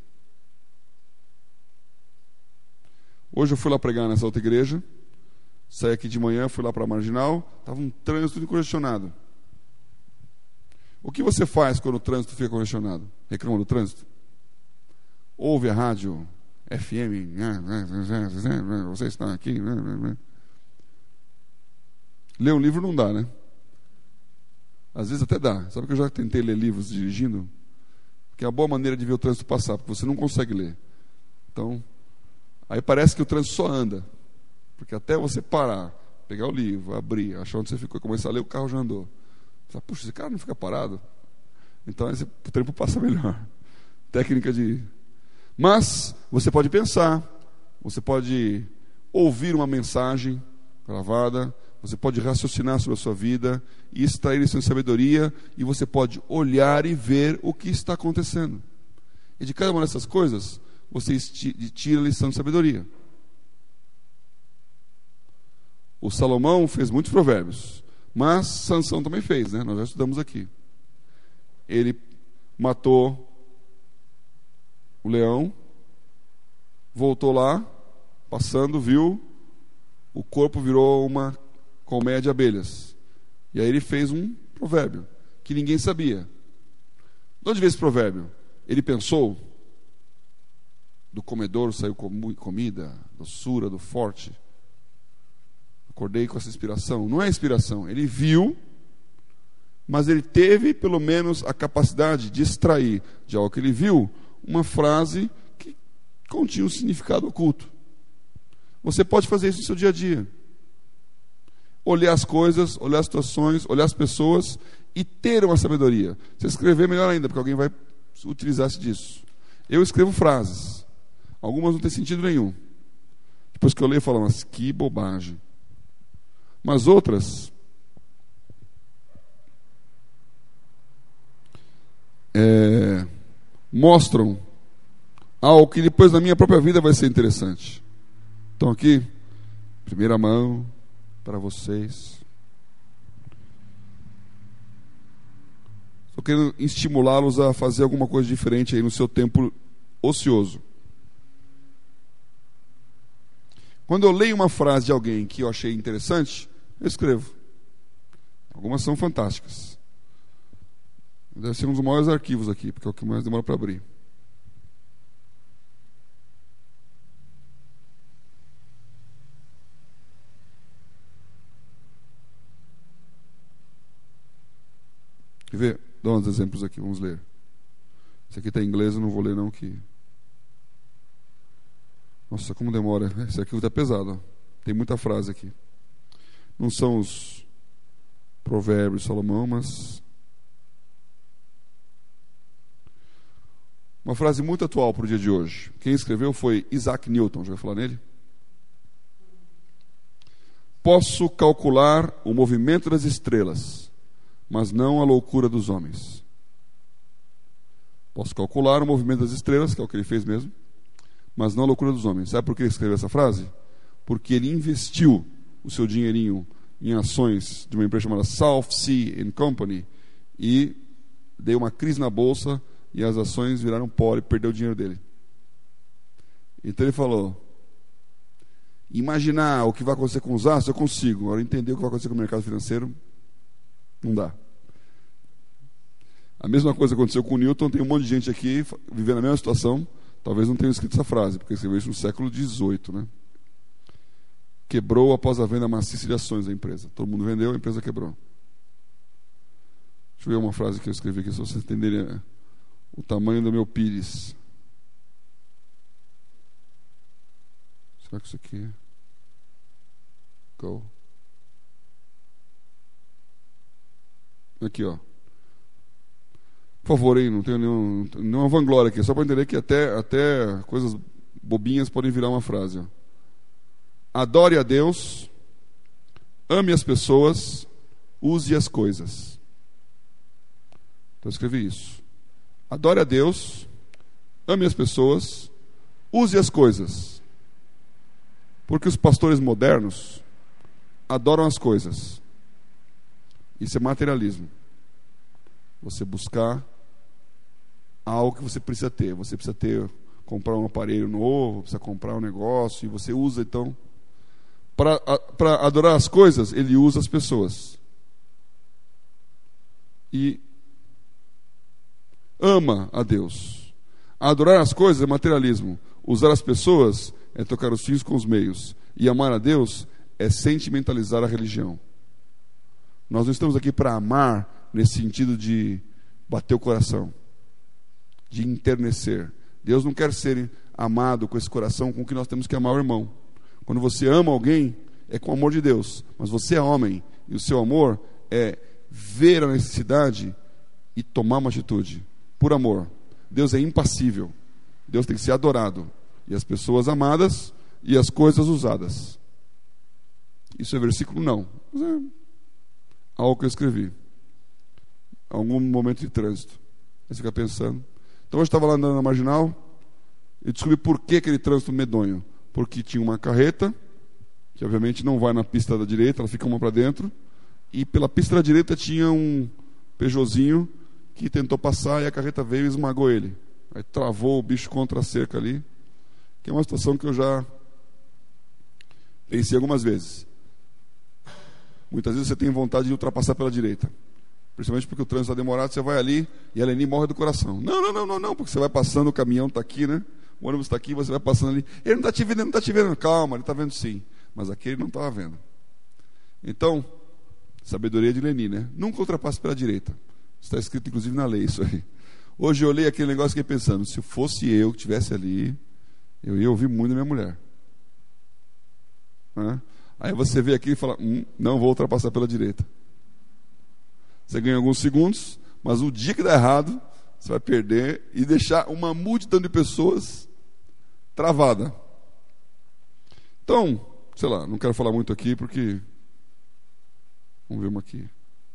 A: Hoje eu fui lá pregar nessa outra igreja. Saí aqui de manhã, fui lá para a Marginal. Estava um trânsito congestionado. O que você faz quando o trânsito fica congestionado? Reclama do trânsito? Ouve a rádio F M, você está aqui. Ler um livro não dá, né? Às vezes até dá. Sabe que eu já tentei ler livros dirigindo? Que é uma boa maneira de ver o trânsito passar, porque você não consegue ler. Então, aí parece que o trânsito só anda. Porque até você parar, pegar o livro, abrir, achar onde você ficou, começar a ler, o carro já andou. Você fala, puxa, esse cara não fica parado. Então, esse, o tempo passa melhor. Técnica de... Mas você pode pensar, você pode ouvir uma mensagem gravada, você pode raciocinar sobre a sua vida e extrair isso em sabedoria, e você pode olhar e ver o que está acontecendo. E de cada uma dessas coisas, você tira a lição de sabedoria. O Salomão fez muitos provérbios, Mas Sansão também fez, né? Nós já estudamos aqui. Ele matou o leão, voltou lá, passando, viu, o corpo virou uma colmeia de abelhas. E aí ele fez um provérbio que ninguém sabia. De onde veio esse provérbio? Ele pensou, do comedor saiu comida, doçura do forte. Acordei com essa inspiração. Não é inspiração, ele viu, mas ele teve pelo menos a capacidade de extrair de algo que ele viu uma frase que continha um significado oculto. Você pode fazer isso no seu dia a dia. Olhar as coisas, olhar as situações, olhar as pessoas e ter uma sabedoria. Se escrever, melhor ainda, porque alguém vai utilizar-se disso. Eu escrevo frases. Algumas não têm sentido nenhum. Depois que eu leio, eu falo, mas que bobagem. Mas outras é, mostram algo que depois na minha própria vida vai ser interessante. Então aqui, primeira mão para vocês. Estou querendo estimulá-los a fazer alguma coisa diferente aí no seu tempo ocioso. Quando eu leio uma frase de alguém que eu achei interessante, eu escrevo. Algumas são fantásticas. Deve ser um dos maiores arquivos aqui, porque é o que mais demora para abrir. Quer ver? Dá uns exemplos aqui, vamos ler. Esse aqui está em inglês, eu não vou ler não, que... Nossa, como demora. Esse arquivo está pesado. Ó. Tem muita frase aqui. Não são os provérbios de Salomão, mas... Uma frase muito atual para o dia de hoje. Quem escreveu foi Isaac Newton. Já vai falar nele? Posso calcular o movimento das estrelas, mas não a loucura dos homens. Posso calcular o movimento das estrelas, que é o que ele fez mesmo, mas não a loucura dos homens. Sabe por que ele escreveu essa frase? Porque ele investiu o seu dinheirinho em ações de uma empresa chamada South Sea and Company e deu uma crise na bolsa e as ações viraram pó e perdeu o dinheiro dele. Então ele falou, imaginar o que vai acontecer com os astros, eu consigo. Agora entender o que vai acontecer com o mercado financeiro, não dá. A mesma coisa aconteceu com o Newton. Tem um monte de gente aqui vivendo a mesma situação. Talvez não tenha escrito essa frase, porque escreveu isso no século dezoito, né? Quebrou após a venda maciça de ações da empresa. Todo mundo vendeu, a empresa quebrou. Deixa eu ver uma frase que eu escrevi aqui, só vocês entenderem o tamanho do meu pires. Será que isso aqui é? Go. Aqui, ó. Por favor, hein? Não tenho nenhum, nenhuma vanglória aqui. Só para entender que até, até coisas bobinhas podem virar uma frase. Ó. Adore a Deus, ame as pessoas, use as coisas. Então eu escrevi isso. Adore a Deus, ame as pessoas, use as coisas. Porque os pastores modernos adoram as coisas. Isso é materialismo. Você buscar algo que você precisa ter. Você precisa ter, comprar um aparelho novo, precisa comprar um negócio, e você usa, então... Para adorar as coisas, ele usa as pessoas. E ama a Deus. Adorar as coisas é materialismo. Usar as pessoas é tocar os fins com os meios. E amar a Deus é sentimentalizar a religião. Nós não estamos aqui para amar nesse sentido de bater o coração, de enternecer. Deus não quer ser amado com esse coração com que nós temos que amar o irmão. Quando você ama alguém, é com o amor de Deus. Mas você é homem, e o seu amor é ver a necessidade e tomar uma atitude, por amor. Deus é impassível. Deus tem que ser adorado. E as pessoas amadas e as coisas usadas. Isso é versículo? Não. Mas é algo que eu escrevi. Algum momento de trânsito. Aí você fica pensando. Então eu estava lá andando na Marginal e descobri por que aquele trânsito medonho. Porque tinha uma carreta, que obviamente não vai na pista da direita, ela fica uma para dentro, e pela pista da direita tinha um Peugeotzinho que tentou passar e a carreta veio e esmagou ele. Aí travou o bicho contra a cerca ali, que é uma situação que eu já pensei algumas vezes. Muitas vezes você tem vontade de ultrapassar pela direita, principalmente porque o trânsito está demorado, você vai ali e a Leni morre do coração. Não, não, não, não, não, porque você vai passando, o caminhão está aqui, né? O ônibus está aqui, você vai passando ali. Ele não está te vendo, ele não está te vendo. Calma, ele está vendo sim. Mas aqui ele não estava vendo. Então, sabedoria de Leni, né? Nunca ultrapasse pela direita. Está escrito inclusive na lei isso aí. Hoje eu olhei aquele negócio e fiquei pensando, se fosse eu que estivesse ali, eu ia ouvir muito da minha mulher. Né? Aí você vê aqui e fala, hum, não vou ultrapassar pela direita. Você ganha alguns segundos, mas o dia que dá errado, você vai perder e deixar uma multidão de pessoas travada. Então, sei lá, não quero falar muito aqui porque... Vamos ver uma aqui.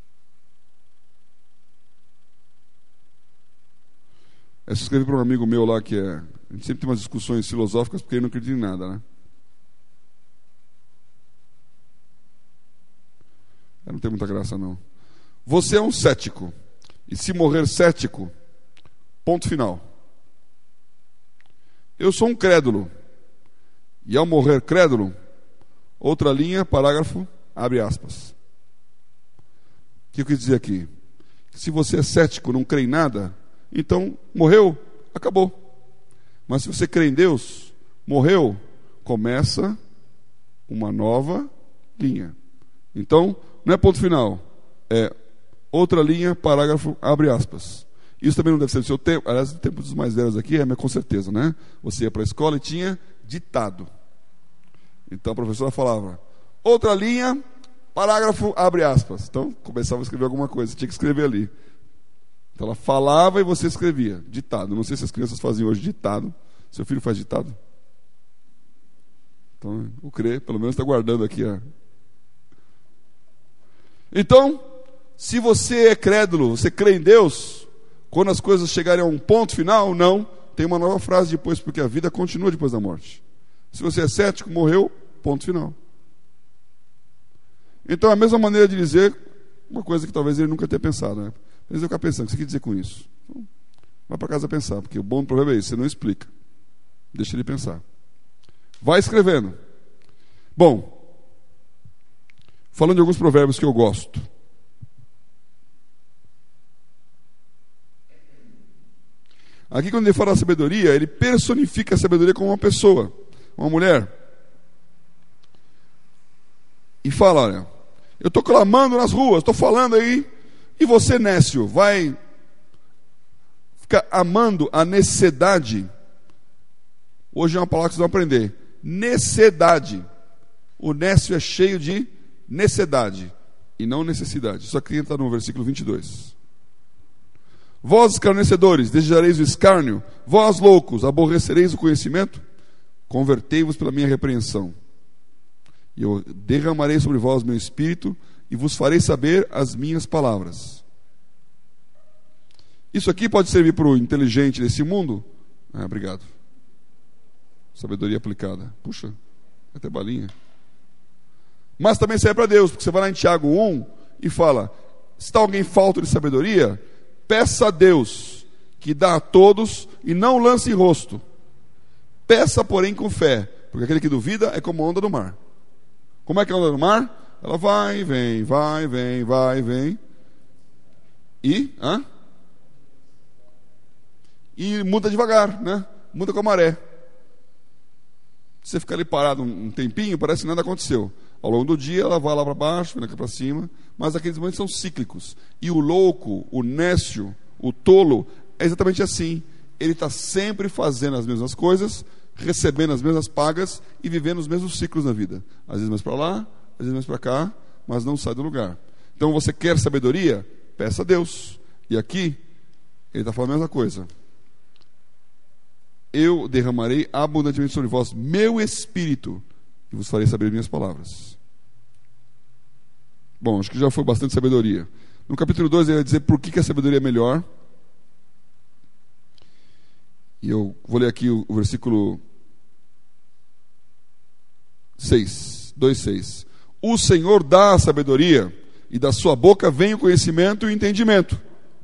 A: Essa eu escrevi para um amigo meu lá que é... A gente sempre tem umas discussões filosóficas porque ele não acredita em nada, né? Não tem muita graça, não. Você é um cético. E se morrer cético, ponto final. Eu sou um crédulo. E ao morrer crédulo, outra linha, parágrafo, abre aspas. O que eu quis dizer aqui? Se você é cético, não crê em nada, então morreu, acabou. Mas se você crê em Deus, morreu, começa uma nova linha. Então, não é ponto final, é outra linha, parágrafo, abre aspas. Isso também não deve ser do seu tempo. Aliás, o tempo dos mais velhos aqui é, mas com certeza, né? Você ia para a escola e tinha ditado. Então a professora falava, outra linha, parágrafo, abre aspas. Então começava a escrever alguma coisa, tinha que escrever ali. Então ela falava e você escrevia, ditado. Não sei se as crianças fazem hoje ditado. Seu filho faz ditado? Então, o crê, pelo menos está guardando aqui a... Então, se você é crédulo, você crê em Deus, quando as coisas chegarem a um ponto final, não, tem uma nova frase depois, porque a vida continua depois da morte. Se você é cético, morreu, ponto final. Então, é a mesma maneira de dizer uma coisa que talvez ele nunca tenha pensado, né? Mas eu ficar pensando, o que você quer dizer com isso? Então, vai para casa pensar, porque o bom do problema é isso, você não explica. Deixa ele pensar. Vai escrevendo. Bom, falando de alguns provérbios que eu gosto. Aqui, quando ele fala da sabedoria, ele personifica a sabedoria como uma pessoa, uma mulher. E fala, olha, eu estou clamando nas ruas, estou falando aí, e você, nécio, vai ficar amando a necessidade. Hoje é uma palavra que vocês vão aprender. Necessidade. O nécio é cheio de necessidade e não necessidade. Isso aqui está no versículo vinte e dois. Vós, escarnecedores, desejareis o escárnio. Vós, loucos, aborrecereis o conhecimento. Convertei-vos pela minha repreensão. E eu derramarei sobre vós meu espírito e vos farei saber as minhas palavras. Isso aqui pode servir para o inteligente desse mundo? Ah, obrigado. Sabedoria aplicada. Puxa, até balinha. Mas também serve para Deus, porque você vai lá em Tiago um e fala, se está alguém falto de sabedoria, peça a Deus, que dá a todos e não lance em rosto. Peça, porém, com fé, porque aquele que duvida é como a onda do mar. Como é que é a onda do mar? Ela vai, vem, vai, vem, vai, vem. E, hã? E muda devagar, né? Muda com a maré. Você fica ali parado um tempinho, parece que nada aconteceu. Ao longo do dia, ela vai lá para baixo, vem aqui para cima, mas aqueles momentos são cíclicos. E o louco, o nécio, o tolo, é exatamente assim. Ele está sempre fazendo as mesmas coisas, recebendo as mesmas pagas e vivendo os mesmos ciclos na vida. Às vezes mais para lá, às vezes mais para cá, mas não sai do lugar. Então, você quer sabedoria? Peça a Deus. E aqui, ele está falando a mesma coisa. Eu derramarei abundantemente sobre vós meu espírito e vos farei saber minhas palavras. Bom, acho que já foi bastante sabedoria. No capítulo dois ele vai dizer por que, que a sabedoria é melhor. E eu vou ler aqui o, o versículo seis, dois, seis. O Senhor dá a sabedoria, e da sua boca vem o conhecimento e o entendimento.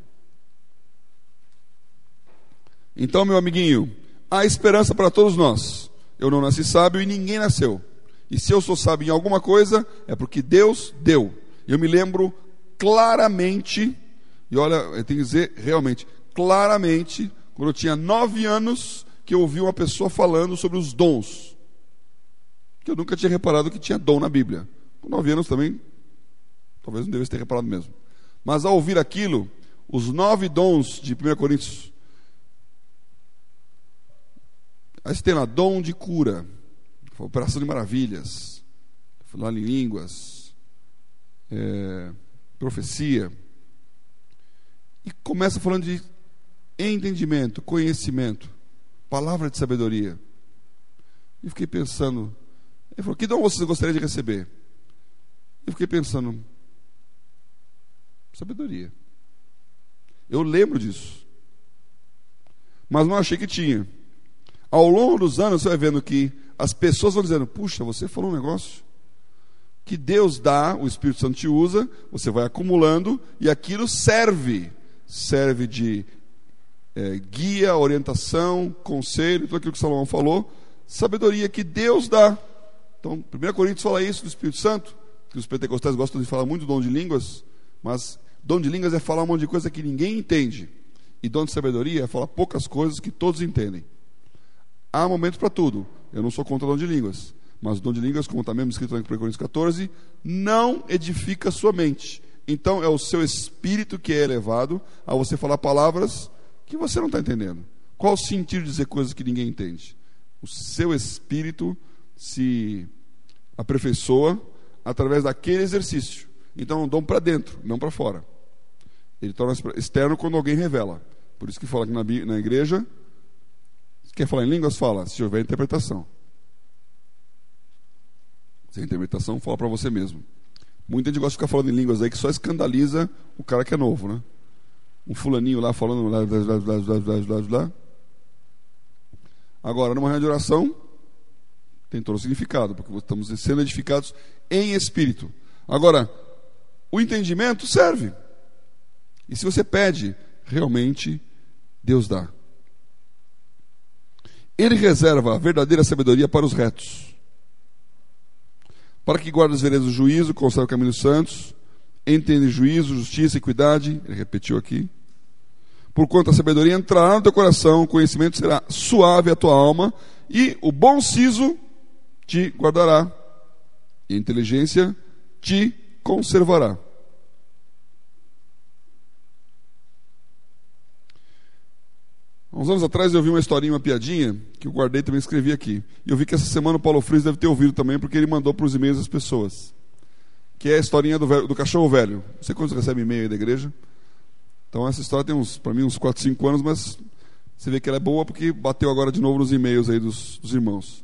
A: Então, meu amiguinho, há esperança para todos nós. Eu não nasci sábio e ninguém nasceu. E se eu sou sábio em alguma coisa, é porque Deus deu. Eu me lembro claramente, e olha, eu tenho que dizer realmente, claramente, quando eu tinha nove anos, que eu ouvi uma pessoa falando sobre os dons. Que eu nunca tinha reparado que tinha dom na Bíblia. Com nove anos também, talvez não devesse ter reparado mesmo. Mas ao ouvir aquilo, os nove dons de primeira Coríntios, aí você tem lá, dom de cura, operação de maravilhas, falar em línguas, é, profecia, e começa falando de entendimento, conhecimento, palavra de sabedoria. E fiquei pensando, ele falou, que dom você gostaria de receber? Eu fiquei pensando, sabedoria. Eu lembro disso, mas não achei que tinha. Ao longo dos anos você vai vendo que as pessoas vão dizendo, puxa, você falou um negócio que Deus dá, o Espírito Santo te usa, você vai acumulando e aquilo serve, serve de é, guia, orientação, conselho, tudo aquilo que Salomão falou, sabedoria que Deus dá. Então, primeira Coríntios fala isso do Espírito Santo, que os pentecostais gostam de falar muito do dom de línguas, mas dom de línguas é falar um monte de coisa que ninguém entende, e dom de sabedoria é falar poucas coisas que todos entendem. Há momentos para tudo. Eu não sou contra o dom de línguas, mas o dom de línguas, como está mesmo escrito em primeira Coríntios catorze, não edifica a sua mente. Então é o seu espírito que é elevado a você falar palavras que você não está entendendo. Qual o sentido de dizer coisas que ninguém entende? O seu espírito se aperfeiçoa através daquele exercício. Então é um dom para dentro, não para fora. Ele torna externo quando alguém revela. Por isso que fala que na, na igreja, se quer falar em línguas, fala, se houver interpretação. Se a interpretação, fala para você mesmo. Muita gente gosta de ficar falando em línguas aí que só escandaliza o cara que é novo, né? Um fulaninho lá falando blá, blá, blá, blá, blá, blá, blá. Agora, numa reunião de oração, tem todo o significado, porque estamos sendo edificados em espírito. Agora, o entendimento serve. E se você pede, realmente Deus dá. Ele reserva a verdadeira sabedoria para os retos, para que guarde as veredas do juízo, conserve o caminho dos santos, entende juízo, justiça e equidade. Ele repetiu aqui. Porquanto a sabedoria entrará no teu coração, o conhecimento será suave à tua alma, e o bom siso te guardará, e a inteligência te conservará. Há uns anos atrás eu vi uma historinha, uma piadinha, que eu guardei e também escrevi aqui. E eu vi que essa semana o Paulo Frias deve ter ouvido também, porque ele mandou para os e-mails das pessoas. Que é a historinha do, velho, do cachorro velho. Não sei quantos recebem e-mail aí da igreja. Então essa história tem uns, para mim, uns quatro, cinco anos, mas você vê que ela é boa porque bateu agora de novo nos e-mails aí dos, dos irmãos.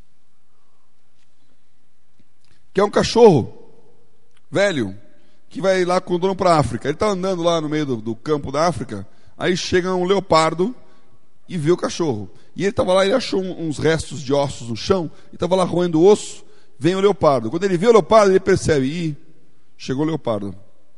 A: Que é um cachorro velho que vai lá com o dono para a África. Ele está andando lá no meio do, do campo da África, aí chega um leopardo e vê o cachorro. E ele estava lá, ele achou uns restos de ossos no chão, e estava lá roendo o osso, vem o leopardo. Quando ele vê o leopardo, ele percebe, ih, chegou o leopardo.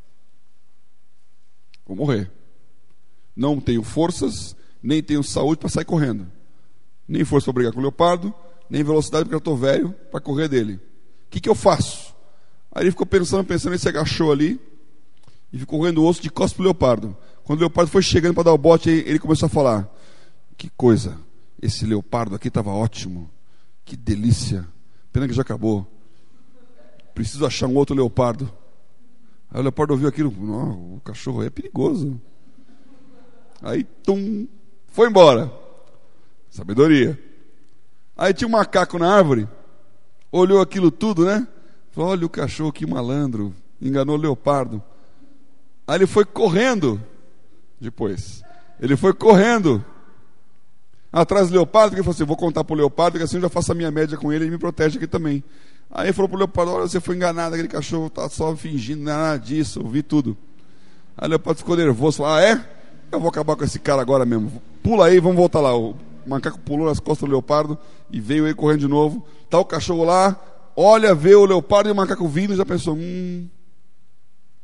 A: Vou morrer. Não tenho forças, nem tenho saúde para sair correndo. Nem força para brigar com o leopardo, nem velocidade porque eu estou velho para correr dele. O que, que eu faço? Aí ele ficou pensando, pensando, ele se agachou ali e ficou roendo o osso de costas para o leopardo. Quando o leopardo foi chegando para dar o bote, ele começou a falar, que coisa, esse leopardo aqui estava ótimo, que delícia, pena que já acabou, preciso achar um outro leopardo. Aí o leopardo ouviu aquilo, oh, o cachorro é perigoso. Aí, tum, foi embora. Sabedoria. Aí tinha um macaco na árvore, olhou aquilo tudo, né? Falou, olha o cachorro, que malandro, enganou o leopardo. Aí ele foi correndo, depois, ele foi correndo atrás do leopardo, porque ele falou assim, vou contar para o leopardo, que assim eu já faço a minha média com ele e me protege aqui também. Aí ele falou para o leopardo, olha, você foi enganado, aquele cachorro está só fingindo, nada disso, eu vi tudo. Aí o leopardo ficou nervoso, falou, ah é? Eu vou acabar com esse cara agora mesmo, pula aí, vamos voltar lá. O macaco pulou nas costas do leopardo e veio aí correndo de novo. Está o cachorro lá, olha, vê o leopardo e o macaco vindo e já pensou, hum,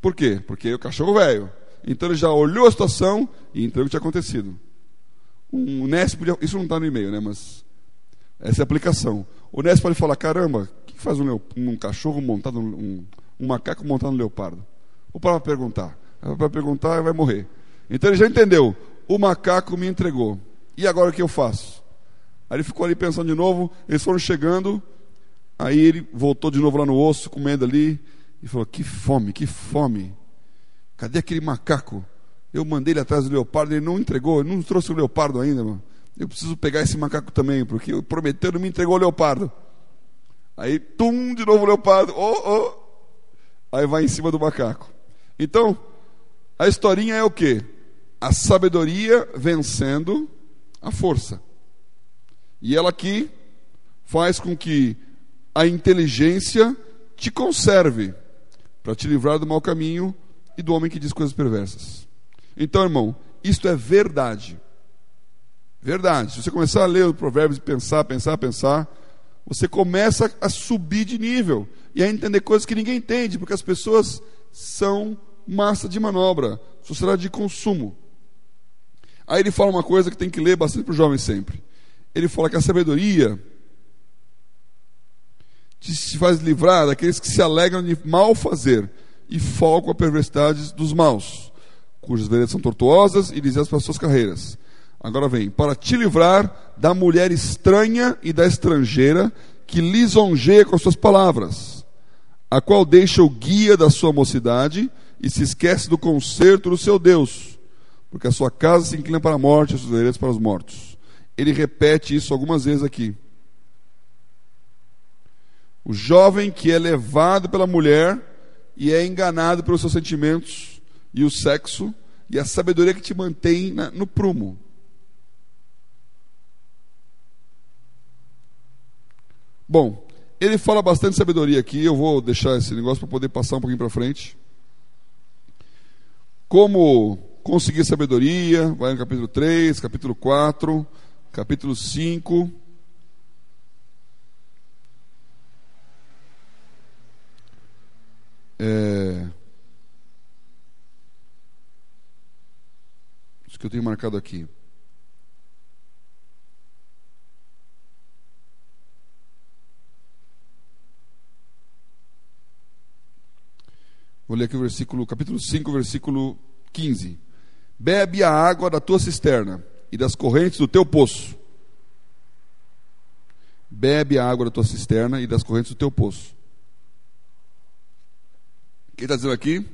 A: Por quê? Porque o cachorro velho. Então ele já olhou a situação e entendeu o que tinha acontecido. Um Ness podia... Isso não está no e-mail, né? Mas essa é a aplicação. O Ness pode falar, caramba, o que faz um, leo... um cachorro montado, um... um macaco montado no leopardo? Ou para perguntar. Para perguntar, vai morrer. Então ele já entendeu. O macaco me entregou. E agora o que eu faço? Aí ele ficou ali pensando de novo. Eles foram chegando. Aí ele voltou de novo lá no osso, comendo ali. E falou, que fome, que fome. Cadê aquele macaco? Eu mandei ele atrás do leopardo, ele não entregou, ele não trouxe o leopardo ainda, mano. Eu preciso pegar esse macaco também, porque ele prometeu, não me entregou o leopardo. Aí, tum, de novo o leopardo, oh, oh. Aí vai em cima do macaco. Então, a historinha é o quê? A sabedoria vencendo a força. E ela aqui faz com que a inteligência te conserve para te livrar do mau caminho e do homem que diz coisas perversas. Então, irmão, isto é verdade. Verdade. Se você começar a ler os provérbios e pensar, pensar, pensar, você começa a subir de nível e a entender coisas que ninguém entende, porque as pessoas são massa de manobra, sociedade de consumo. Aí ele fala uma coisa que tem que ler bastante para os jovens sempre. Ele fala que a sabedoria te faz livrar daqueles que se alegram de mal fazer e folgam a perversidade dos maus, cujas veredas são tortuosas e desviam para suas carreiras. Agora vem, para te livrar da mulher estranha e da estrangeira que lisonjeia com as suas palavras, a qual deixa o guia da sua mocidade e se esquece do concerto do seu Deus, porque a sua casa se inclina para a morte e as suas veredas para os mortos. Ele repete isso algumas vezes aqui. O jovem que é levado pela mulher e é enganado pelos seus sentimentos e o sexo e a sabedoria que te mantém na, no prumo. Bom, ele fala bastante sabedoria aqui. Eu vou deixar esse negócio para poder passar um pouquinho para frente. Como conseguir sabedoria, vai no capítulo três, capítulo quatro, capítulo cinco. É... Isso que eu tenho marcado aqui. Vou ler aqui o versículo, capítulo cinco, versículo quinze. Bebe a água da tua cisterna e das correntes do teu poço. Bebe a água da tua cisterna e das correntes do teu poço. O que ele está dizendo aqui?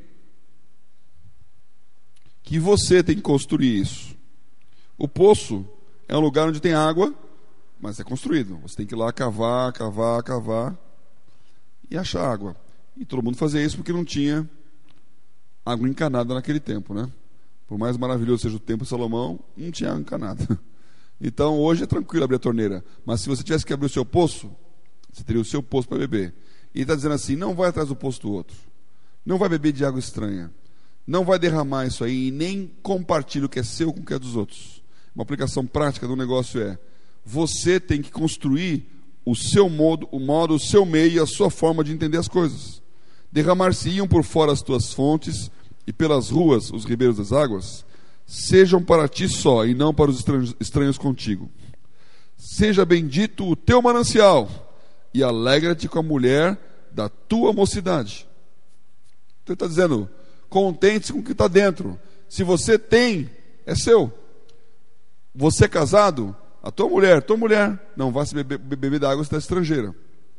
A: Que você tem que construir isso. O poço é um lugar onde tem água, mas é construído. Você tem que ir lá cavar, cavar, cavar e achar água. E todo mundo fazia isso porque não tinha água encanada naquele tempo, né? Por mais maravilhoso seja o tempo de Salomão, não tinha água encanada. Então hoje é tranquilo abrir a torneira, mas se você tivesse que abrir o seu poço, você teria o seu poço para beber. E ele está dizendo assim, não vai atrás do poço do outro. Não vai beber de água estranha. Não vai derramar isso aí e nem compartilhe o que é seu com o que é dos outros. Uma aplicação prática do negócio é, você tem que construir o seu modo, o modo, o seu meio e a sua forma de entender as coisas. Derramar-se-iam por fora as tuas fontes e pelas ruas os ribeiros das águas, sejam para ti só e não para os estranhos, estranhos contigo. Seja bendito o teu manancial e alegra-te com a mulher da tua mocidade. Então ele está dizendo, contente-se com o que está dentro. Se você tem, é seu. Você é casado, a tua mulher, tua mulher, não vai se beber, beber da água se está estrangeira.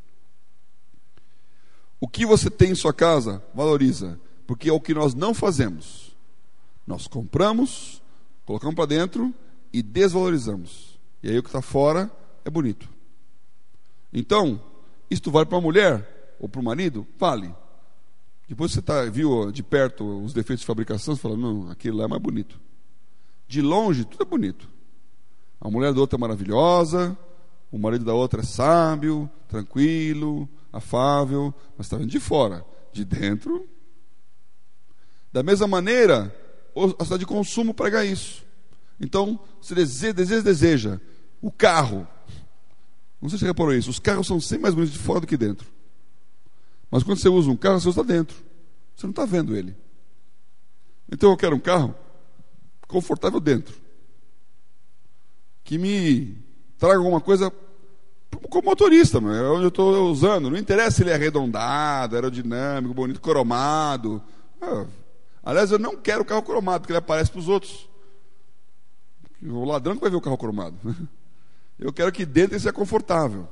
A: O que você tem em sua casa, valoriza, porque é o que nós não fazemos. Nós compramos, colocamos para dentro e desvalorizamos. E aí o que está fora é bonito. Então, isto vale para a mulher ou para o marido? Vale. Depois você tá, viu de perto os defeitos de fabricação, você fala, não, aquele lá é mais bonito. De longe, tudo é bonito. A mulher da outra é maravilhosa, o marido da outra é sábio, tranquilo, afável, mas está vendo de fora. De dentro. Da mesma maneira, a sociedade de consumo prega isso. Então, você deseja, deseja, deseja. O carro. Não sei se você reparou isso. Os carros são sempre mais bonitos de fora do que dentro. Mas quando você usa um carro, você usa dentro. Você não está vendo ele. Então eu quero um carro confortável dentro, que me traga alguma coisa como motorista, meu, é onde eu estou usando. Não interessa se ele é arredondado, aerodinâmico, bonito, cromado. Ah, aliás, eu não quero o carro cromado, porque ele aparece para os outros. O ladrão que vai ver o carro cromado. Eu quero que dentro ele seja confortável.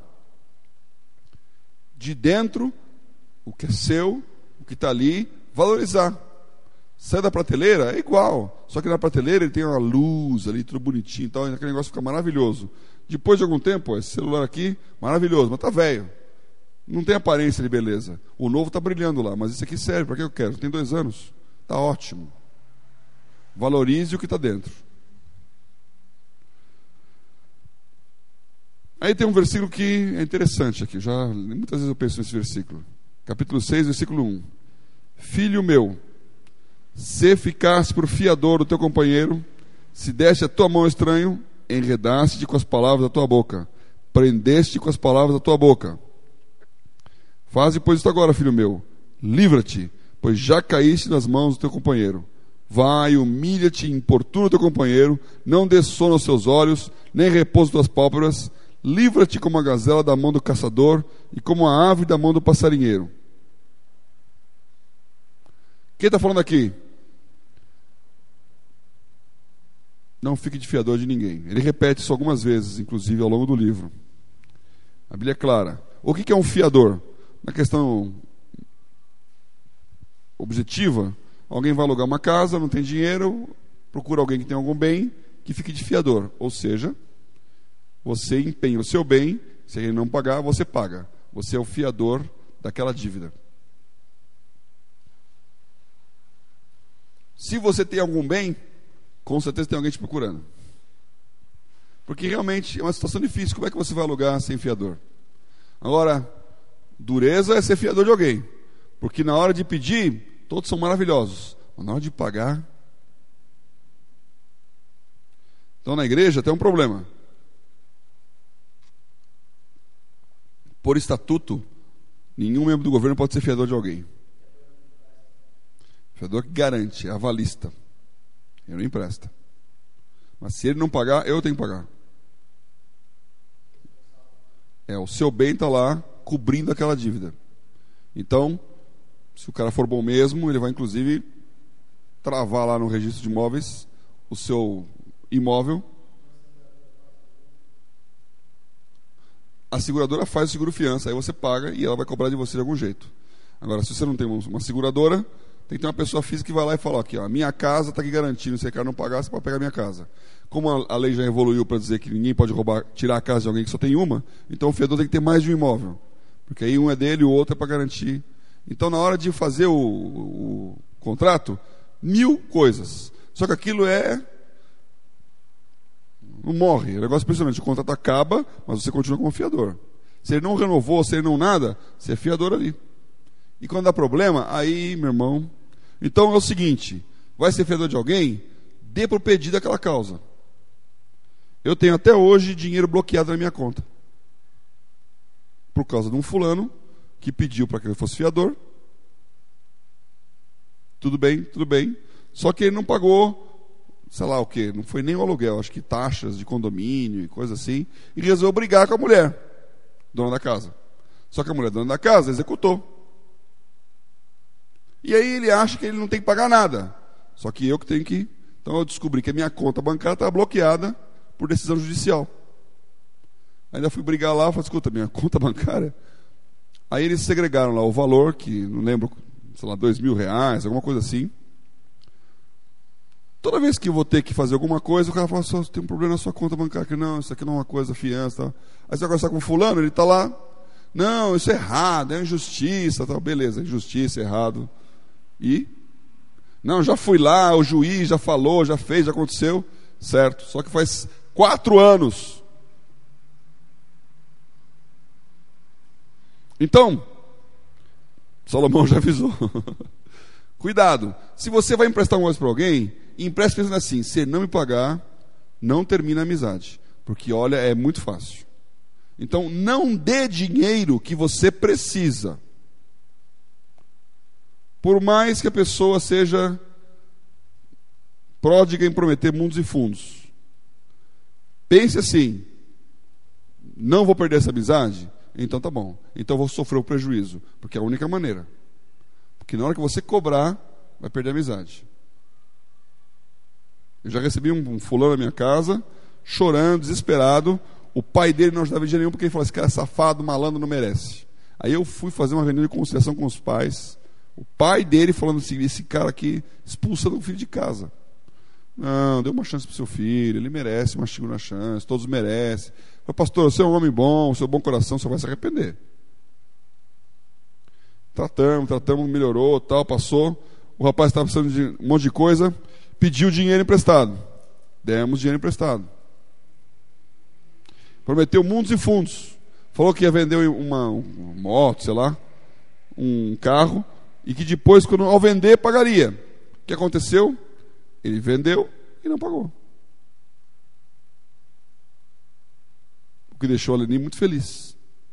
A: De dentro, o que é seu, o que está ali, valorizar. Sai da prateleira, é igual. Só que na prateleira ele tem uma luz ali, tudo bonitinho e tal, e aquele negócio fica maravilhoso. Depois de algum tempo, esse celular aqui, maravilhoso, mas está velho. Não tem aparência de beleza. O novo está brilhando lá, mas isso aqui serve, para que eu quero? Tem dois anos. Está ótimo. Valorize o que está dentro. Aí tem um versículo que é interessante aqui. Já, muitas vezes eu penso nesse versículo. Capítulo seis, versículo um. Filho meu, se ficasse por fiador do teu companheiro, se deste a tua mão ao estranho, enredaste-te com as palavras da tua boca, prendeste-te com as palavras da tua boca. Faze, pois, isto agora, filho meu. Livra-te, pois já caíste nas mãos do teu companheiro. Vai, humilha-te e importuna o teu companheiro, não dê sono aos seus olhos, nem repouso tuas pálpebras. Livra-te como a gazela da mão do caçador e como a ave da mão do passarinheiro. Quem está falando aqui? Não fique de fiador de ninguém. Ele repete isso algumas vezes, inclusive ao longo do livro. A Bíblia é clara. O que é um fiador? Na questão objetiva, alguém vai alugar uma casa, não tem dinheiro, procura alguém que tem algum bem, que fique de fiador. Ou seja, você empenha o seu bem, se ele não pagar, você paga. Você é o fiador daquela dívida. Se você tem algum bem, com certeza tem alguém te procurando. Porque realmente é uma situação difícil. Como é que você vai alugar sem fiador? Agora, dureza é ser fiador de alguém. Porque na hora de pedir, todos são maravilhosos. Mas na hora de pagar... Então na igreja tem um problema. Por estatuto, nenhum membro do governo pode ser fiador de alguém. Fiador que garante, é avalista. Ele não empresta. Mas se ele não pagar, eu tenho que pagar. É, o seu bem está lá cobrindo aquela dívida. Então, se o cara for bom mesmo, ele vai inclusive travar lá no registro de imóveis o seu imóvel. A seguradora faz o seguro fiança, aí você paga e ela vai cobrar de você de algum jeito. Agora, se você não tem uma seguradora, tem que ter uma pessoa física que vai lá e fala, aqui, ó, a minha casa está aqui garantindo, se o cara não pagar, você pode pegar a minha casa. Como a, a lei já evoluiu para dizer que ninguém pode roubar, tirar a casa de alguém que só tem uma, então o fiador tem que ter mais de um imóvel. Porque aí um é dele, o outro é para garantir. Então, na hora de fazer o, o, o contrato, mil coisas. Só que aquilo é... não morre, é um negócio impressionante. O contrato acaba, mas você continua como fiador. Se ele não renovou, se ele não nada, você é fiador ali. E quando dá problema, aí, meu irmão... Então é o seguinte, vai ser fiador de alguém? Dê por pedido aquela causa. Eu tenho até hoje dinheiro bloqueado na minha conta. Por causa de um fulano que pediu para que ele fosse fiador. Tudo bem, tudo bem. Só que ele não pagou, sei lá o quê, não foi nem o aluguel, acho que taxas de condomínio e coisa assim. E resolveu brigar com a mulher, dona da casa. Só que a mulher, dona da casa, executou. E aí ele acha que ele não tem que pagar nada. Só que eu que tenho que... Então eu descobri que a minha conta bancária estava bloqueada por decisão judicial. Ainda fui brigar lá, falei, escuta, minha conta bancária... Aí eles segregaram lá o valor, que não lembro, sei lá, dois mil reais, alguma coisa assim. Toda vez que eu vou ter que fazer alguma coisa, o cara fala, só tem um problema na sua conta bancária. Não, isso aqui não é uma coisa, fiança. Tal. Aí você vai conversar com o fulano, ele está lá. Não, isso é errado, é injustiça. Tal. Beleza, injustiça, errado. E? Não, já fui lá, o juiz já falou, já fez, já aconteceu. Certo, só que faz quatro anos. Então, Salomão já avisou. Cuidado, se você vai emprestar uma coisa para alguém, empreste pensando assim, se ele não me pagar, não termina a amizade. Porque, olha, é muito fácil. Então, não dê dinheiro que você precisa. Por mais que a pessoa seja pródiga em prometer mundos e fundos, pense assim: não vou perder essa amizade? Então tá bom, então eu vou sofrer o prejuízo, porque é a única maneira. Porque na hora que você cobrar, vai perder a amizade. Eu já recebi um, um fulano na minha casa, chorando, desesperado. O pai dele não ajudava de jeito nenhum, porque ele falou: esse cara é safado, malandro, não merece. Aí eu fui fazer uma reunião de conciliação com os pais. O pai dele falando assim: esse cara aqui expulsando o filho de casa. Não, dê uma chance para o seu filho, ele merece uma segunda chance, todos merecem. Falei: pastor, você é um homem bom, seu bom coração, você vai se arrepender. Tratamos, tratamos, melhorou, tal, passou. O rapaz estava precisando de um monte de coisa, pediu dinheiro emprestado. Demos dinheiro emprestado. Prometeu mundos e fundos. Falou que ia vender uma, uma moto, sei lá, um carro, e que depois, quando, ao vender, pagaria. O que aconteceu? Ele vendeu e não pagou. O que deixou a Leni muito feliz.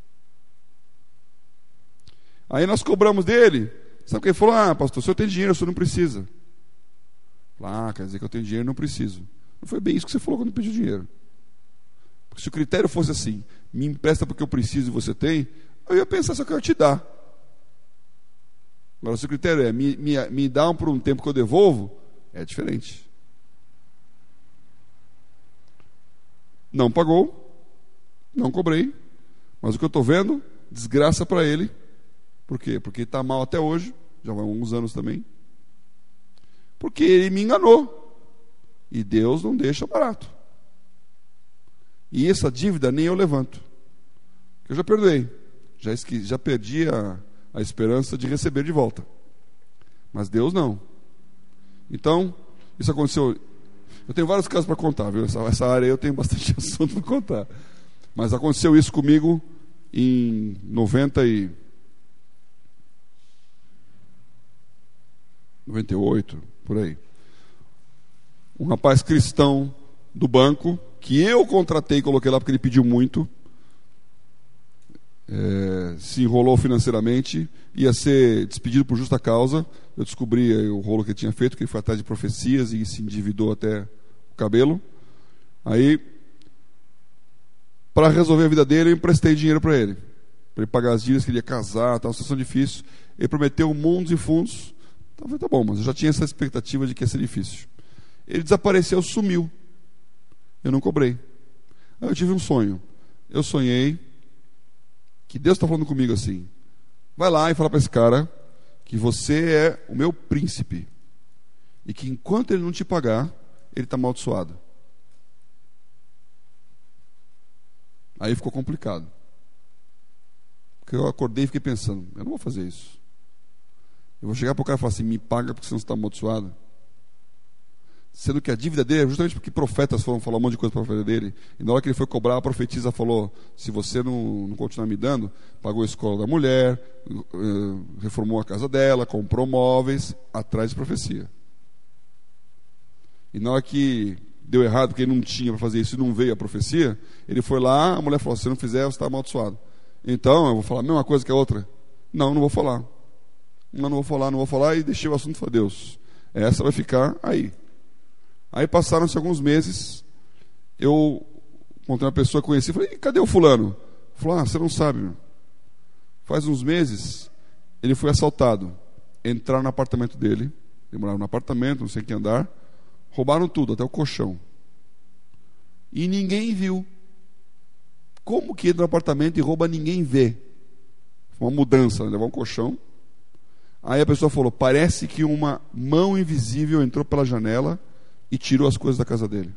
A: Aí nós cobramos dele. Sabe o que ele falou? Ah, pastor, o senhor tem dinheiro, o senhor não precisa. Ah, quer dizer que eu tenho dinheiro e não preciso. Não foi bem isso que você falou quando pediu dinheiro. Porque se o critério fosse assim: me empresta porque eu preciso e você tem, eu ia pensar: só que eu ia te dar. Agora, se o critério é me, me, me dá por um tempo que eu devolvo, é diferente. Não pagou, não cobrei, mas o que eu estou vendo, desgraça para ele. Por quê? Porque está mal até hoje, já vai alguns anos também. Porque ele me enganou. E Deus não deixa barato. E essa dívida nem eu levanto. Eu já perdoei. Já, esque, já perdi a, a esperança de receber de volta. Mas Deus não. Então, isso aconteceu. Eu tenho vários casos para contar, viu? Essa, essa área aí eu tenho bastante assunto para contar. Mas aconteceu isso comigo em noventa e noventa e oito, por aí. Um rapaz cristão do banco, que eu contratei e coloquei lá porque ele pediu muito, é, se enrolou financeiramente, ia ser despedido por justa causa. Eu descobri aí o rolo que ele tinha feito, que ele foi atrás de profecias e se endividou até o cabelo. Aí, para resolver a vida dele, eu emprestei dinheiro para ele, para ele pagar as dívidas, que ele ia casar, estava uma situação difícil. Ele prometeu mundos e fundos. Então, tá bom, mas eu já tinha essa expectativa de que ia ser difícil. Ele desapareceu, sumiu. Eu não cobrei. Aí eu tive um sonho. Eu sonhei que Deus está falando comigo assim: vai lá e fala para esse cara que você é o meu príncipe e que enquanto ele não te pagar, ele está amaldiçoado. Aí ficou complicado. Porque eu acordei e fiquei pensando: eu não vou fazer isso. Eu vou chegar para o cara e falar assim: me paga porque senão você está amaldiçoado. Sendo que a dívida dele é justamente porque profetas foram falar um monte de coisa para a vida dele. E na hora que ele foi cobrar, a profetisa falou: se você não, não continuar me dando, pagou a escola da mulher, reformou a casa dela, comprou móveis, atrás de profecia. E na hora que deu errado, porque ele não tinha para fazer isso e não veio a profecia, ele foi lá, a mulher falou: se você não fizer, você está amaldiçoado. Então, eu vou falar a mesma coisa que a outra? Não, não vou falar. Não, não vou falar, não vou falar, e deixei o assunto para Deus. Essa vai ficar aí. Aí passaram-se alguns meses, eu encontrei uma pessoa que conheci, falei: cadê o fulano? Falou: ah, você não sabe, meu. Faz uns meses, ele foi assaltado. Entraram no apartamento dele, ele morava no apartamento, não sei em que andar, roubaram tudo, até o colchão. E ninguém viu. Como que entra no apartamento e rouba, ninguém vê? Foi uma mudança, né? Levar um colchão. Aí a pessoa falou: parece que uma mão invisível entrou pela janela e tirou as coisas da casa dele.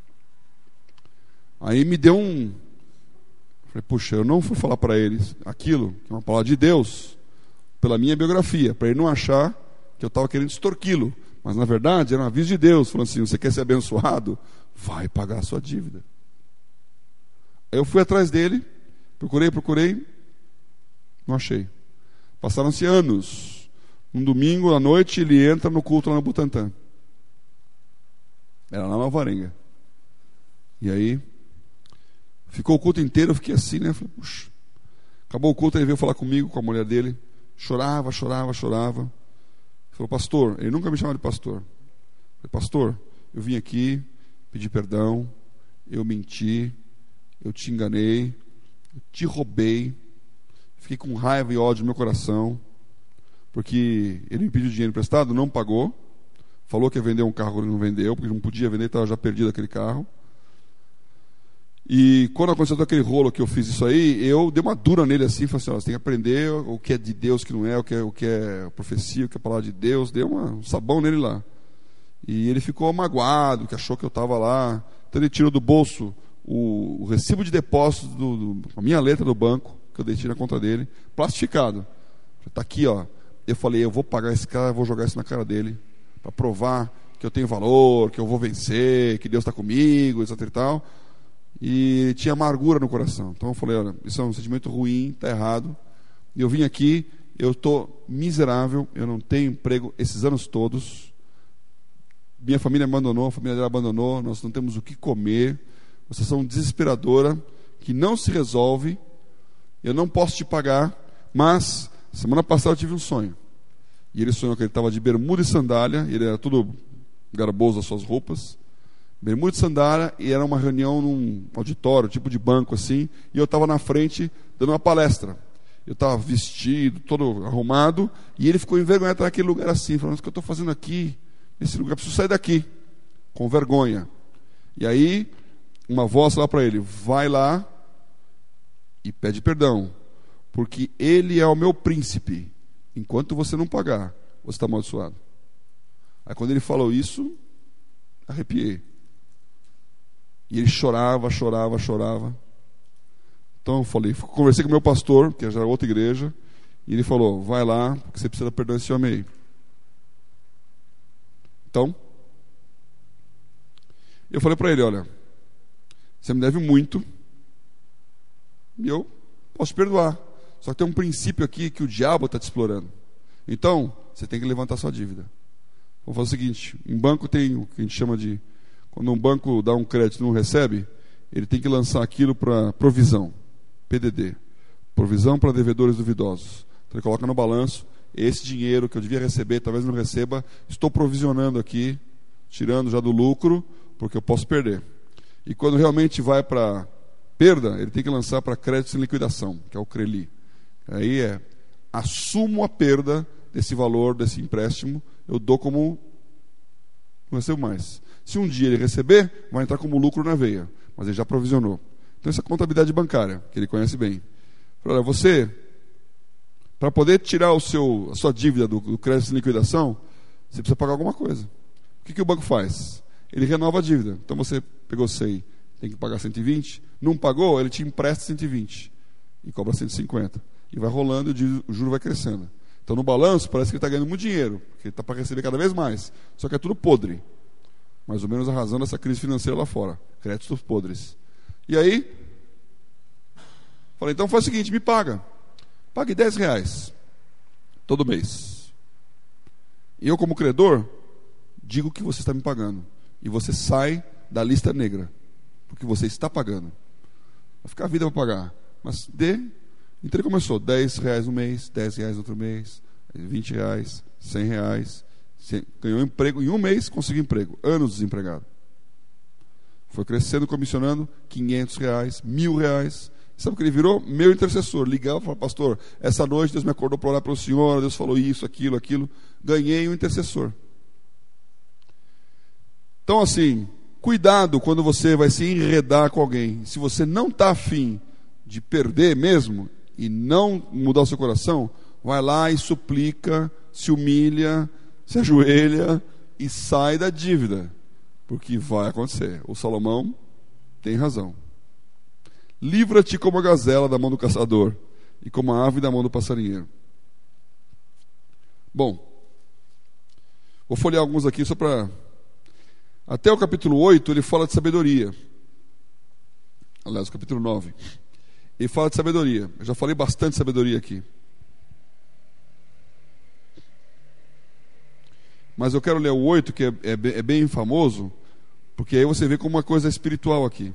A: Aí me deu um... Falei: puxa, eu não fui falar para eles aquilo, que é uma palavra de Deus, pela minha biografia, para ele não achar que eu estava querendo extorquí-lo. Mas na verdade era um aviso de Deus, falando assim: você quer ser abençoado? Vai pagar a sua dívida. Aí eu fui atrás dele, procurei, procurei, não achei. Passaram-se anos. Um domingo à noite ele entra no culto lá no Butantã. Era lá na Alvarenga. E aí, ficou o culto inteiro, eu fiquei assim, né? Falei: puxa. Acabou o culto, ele veio falar comigo, com a mulher dele. Chorava, chorava, chorava. falou, pastor, ele nunca me chamava de pastor. Eu falei, pastor, eu vim aqui pedir perdão, eu menti, eu te enganei, eu te roubei, fiquei com raiva e ódio no meu coração, porque ele me pediu dinheiro emprestado, não pagou, falou que ia vender um carro, ele não vendeu, porque não podia vender, estava já perdido aquele carro. E quando aconteceu todo aquele rolo que eu fiz isso aí, eu dei uma dura nele assim, falei assim, ó, você tem que aprender o que é de Deus, o que não é, o que é, o que é profecia, o que é a palavra de Deus. Dei uma, um sabão nele lá. E ele ficou magoado, que achou que eu estava lá. Então ele tirou do bolso o, o recibo de depósito, do, do, a minha letra do banco, que eu deixei na conta dele, plastificado. Está aqui, ó. Eu falei, eu vou pagar esse cara, vou jogar isso na cara dele, para provar que eu tenho valor, que eu vou vencer, que Deus está comigo, etc e tal. E tinha amargura no coração. Então eu falei, olha, isso é um sentimento ruim, está errado. E eu vim aqui, eu estou miserável, eu não tenho emprego esses anos todos. Minha família me abandonou, a família dela abandonou, nós não temos o que comer. Uma situação desesperadora, que não se resolve. Eu não posso te pagar, mas semana passada eu tive um sonho. E ele sonhou que ele estava de bermuda e sandália, ele era todo garboso as suas roupas. Bermuda e sandália, e era uma reunião num auditório, tipo de banco assim, e eu estava na frente dando uma palestra. Eu estava vestido, todo arrumado, e ele ficou envergonhado naquele lugar assim, falando, o que eu estou fazendo aqui, nesse lugar, preciso sair daqui, com vergonha. E aí, uma voz lá para ele, vai lá e pede perdão, porque ele é o meu príncipe, enquanto você não pagar, você está amaldiçoado. Aí quando ele falou isso, arrepiei. E ele chorava, chorava, chorava. Então eu falei, conversei com o meu pastor, que já era outra igreja, e ele falou, vai lá, porque você precisa perdoar esse homem aí. Então, eu falei para ele, olha, você me deve muito, e eu posso perdoar. Só que tem um princípio aqui que o diabo está te explorando. Então, você tem que levantar sua dívida. Vamos fazer o seguinte, em banco tem o que a gente chama de, quando um banco dá um crédito e não recebe, ele tem que lançar aquilo para provisão, P D D, provisão para devedores duvidosos. Então ele coloca no balanço, esse dinheiro que eu devia receber, talvez não receba, estou provisionando aqui, tirando já do lucro, porque eu posso perder. E quando realmente vai para perda, ele tem que lançar para crédito em liquidação, que é o CRELI. Aí é, assumo a perda desse valor, desse empréstimo, eu dou como, não recebo mais. Se um dia ele receber, vai entrar como lucro na veia, mas ele já provisionou. Então essa é a contabilidade bancária, que ele conhece bem. Olha, você, para poder tirar o seu, a sua dívida do, do crédito em liquidação, você precisa pagar alguma coisa. O que, que o banco faz? Ele renova a dívida. Então você pegou cem, tem que pagar cento e vinte, não pagou, ele te empresta cento e vinte e cobra cento e cinquenta. E vai rolando e o juro vai crescendo. Então no balanço parece que ele está ganhando muito dinheiro, porque ele está para receber cada vez mais. Só que é tudo podre. Mais ou menos a razão dessa crise financeira lá fora. Créditos podres. E aí, falei, então faz o seguinte, me paga. Pague dez reais todo mês. E eu, como credor, digo que você está me pagando. E você sai da lista negra. Porque você está pagando. Vai ficar a vida para pagar. Mas dê. Então ele começou, dez reais no mês, dez reais no outro mês, vinte reais, cem reais. Ganhou emprego, em um mês conseguiu emprego, anos desempregado. Foi crescendo, comissionando, quinhentos reais, mil reais. Sabe o que ele virou? Meu intercessor. Ligava e falava, pastor, essa noite Deus me acordou para orar para o Senhor, Deus falou isso, aquilo, aquilo. Ganhei um intercessor. Então assim, cuidado quando você vai se enredar com alguém. Se você não está afim de perder mesmo, e não mudar o seu coração, vai lá e suplica, se humilha, se ajoelha e sai da dívida, porque vai acontecer. O Salomão tem razão. Livra-te como a gazela da mão do caçador e como a ave da mão do passarinheiro. Bom, vou folhear alguns aqui só para... Até o capítulo oito ele fala de sabedoria. Aliás, o capítulo nove. Ele fala de sabedoria. Eu já falei bastante de sabedoria aqui. Mas eu quero ler o oito, que é, é, é bem famoso, porque aí você vê como uma coisa espiritual aqui.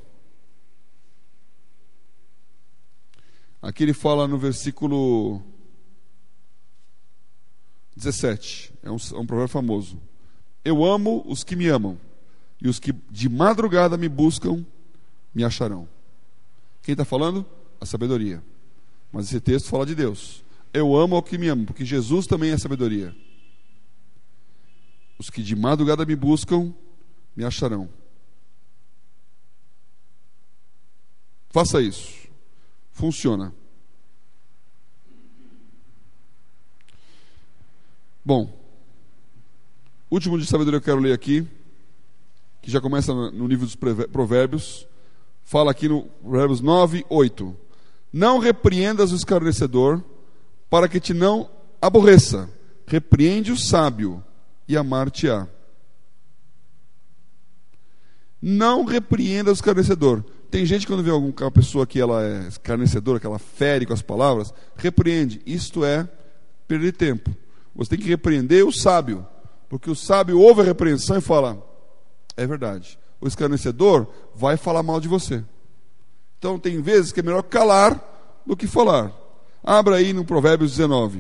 A: Aqui ele fala no versículo dezessete, é um, é um provérbio famoso. Eu amo os que me amam, e os que de madrugada me buscam, me acharão. Quem está falando? A sabedoria. Mas esse texto fala de Deus. Eu amo ao que me amam, porque Jesus também é sabedoria. Os que de madrugada me buscam, me acharão. Faça isso. Funciona. Bom, último de sabedoria que eu quero ler aqui, que já começa no nível dos provérbios, fala aqui no Provérbios nove, oito. Não repreendas o escarnecedor, para que te não aborreça. Repreende o sábio, e amar-te-á. Não repreenda o escarnecedor. Tem gente, quando vê alguma pessoa que ela é escarnecedora, que ela fere com as palavras, repreende. Isto é perder tempo. Você tem que repreender o sábio, porque o sábio ouve a repreensão e fala, é verdade. O escarnecedor vai falar mal de você. Então tem vezes que é melhor calar do que falar. Abra aí no Provérbios dezenove.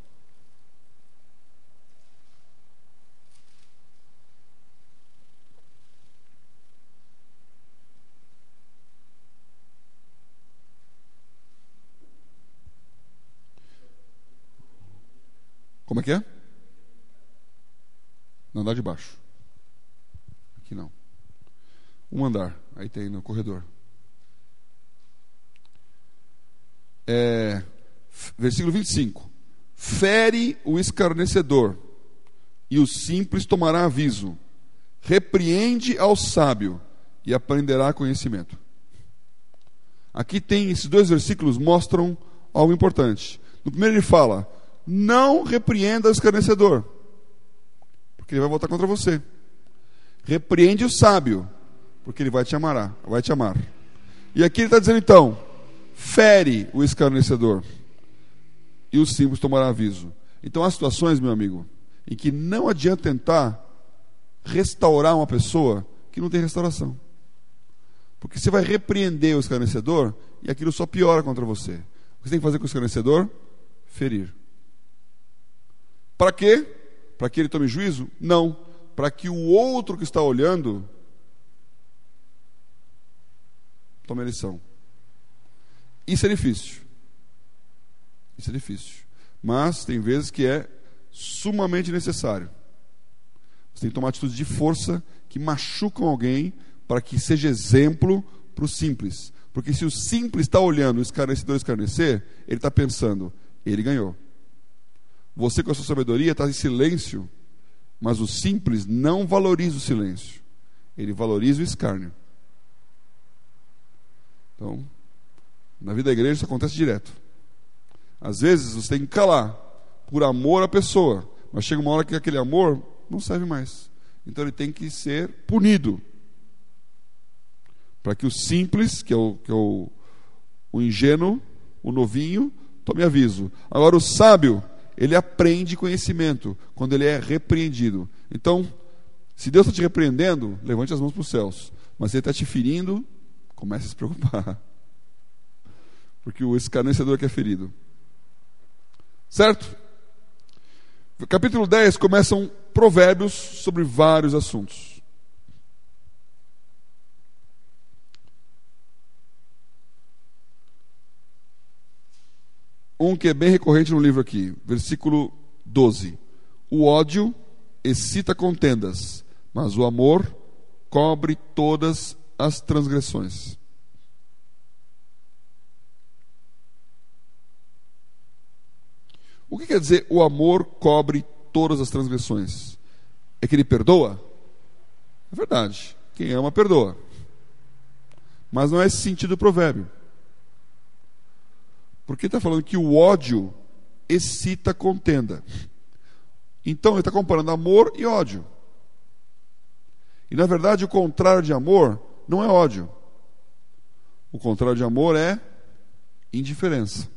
A: Como é que é? No andar de baixo. Aqui não. Um andar. Aí tem no corredor. É, versículo vinte e cinco. Fere o escarnecedor, e o simples tomará aviso. Repreende ao sábio, e aprenderá conhecimento. Aqui tem, esses dois versículos mostram algo importante. No primeiro ele fala, não repreenda o escarnecedor, porque ele vai voltar contra você. Repreende o sábio, porque ele vai te amar, vai te amar. E aqui ele está dizendo então, fere o escarnecedor, e o simples tomará aviso. Então há situações, meu amigo, em que não adianta tentar restaurar uma pessoa que não tem restauração. Porque você vai repreender o escarnecedor e aquilo só piora contra você. O que você tem que fazer com o escarnecedor? Ferir. Para quê? Para que ele tome juízo? Não. Para que o outro que está olhando tome a lição. Isso é difícil. Isso é difícil. Mas tem vezes que é sumamente necessário. Você tem que tomar atitudes de força que machucam alguém para que seja exemplo para o simples. Porque se o simples está olhando o escarnecedor escarnecer, ele está pensando, ele ganhou. Você com a sua sabedoria está em silêncio, mas o simples não valoriza o silêncio. Ele valoriza o escárnio. Então, na vida da igreja isso acontece direto. Às vezes você tem que calar, por amor à pessoa, mas chega uma hora que aquele amor não serve mais. Então ele tem que ser punido, para que o simples, que é o, que é o, o ingênuo, o novinho, tome aviso. Agora o sábio, ele aprende conhecimento quando ele é repreendido. Então, se Deus está te repreendendo, levante as mãos para os céus. Mas se ele está te ferindo, comece a se preocupar. Porque o escarnecedor que é ferido. Certo? Capítulo dez começam provérbios sobre vários assuntos. Um que é bem recorrente no livro aqui, versículo doze. O ódio excita contendas, mas o amor cobre todas as transgressões. O que quer dizer o amor cobre todas as transgressões? É que ele perdoa? É verdade. Quem ama, perdoa. Mas não é esse sentido do provérbio. Porque está falando que o ódio excita contenda. Então ele está comparando amor e ódio. E na verdade o contrário de amor não é ódio. O contrário de amor é indiferença.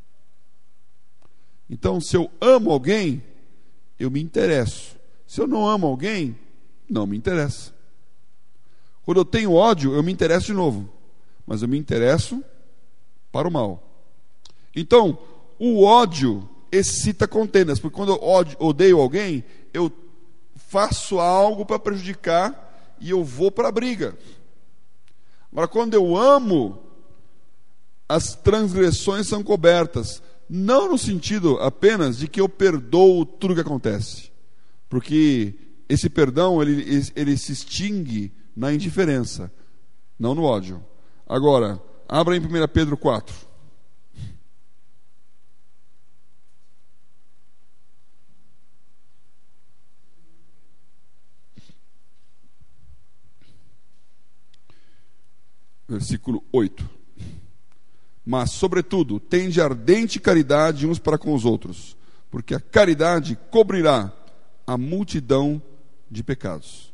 A: Então, se eu amo alguém, eu me interesso. Se eu não amo alguém, não me interessa. Quando eu tenho ódio, eu me interesso de novo. Mas eu me interesso para o mal. Então, o ódio excita contendas, porque quando eu odeio alguém, eu faço algo para prejudicar e eu vou para a briga. Agora, quando eu amo, as transgressões são cobertas, não no sentido apenas de que eu perdoo tudo que acontece, porque esse perdão ele, ele se extingue na indiferença, não no ódio. Agora, abra em primeira Pedro quatro. Versículo oito. Mas, sobretudo, tende ardente caridade uns para com os outros, porque a caridade cobrirá a multidão de pecados.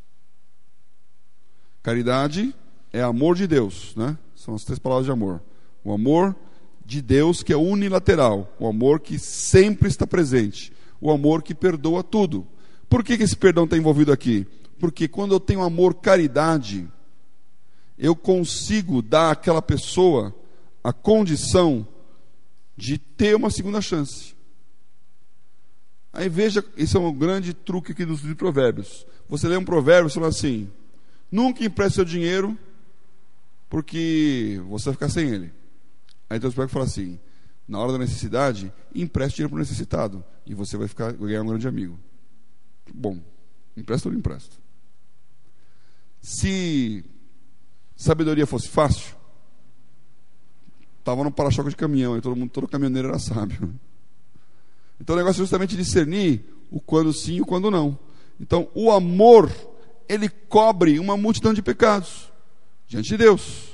A: Caridade é amor de Deus, né? São as três palavras de amor. O amor de Deus que é unilateral, o amor que sempre está presente, o amor que perdoa tudo. Por que que esse perdão está envolvido aqui? Porque quando eu tenho amor, caridade, eu consigo dar àquela pessoa a condição de ter uma segunda chance. Aí veja, esse é um grande truque aqui dos de provérbios. Você lê um provérbio e fala assim: nunca empreste seu dinheiro, porque você vai ficar sem ele. Aí Deus pega e fala assim: na hora da necessidade, empreste dinheiro para o necessitado, e você vai ficar, vai ganhar um grande amigo. Bom, empresta ou não empresta? Se sabedoria fosse fácil, estava no para-choque de caminhão, e todo mundo, todo caminhoneiro era sábio. Então o negócio é justamente discernir o quando sim e o quando não. Então o amor, ele cobre uma multidão de pecados diante de Deus.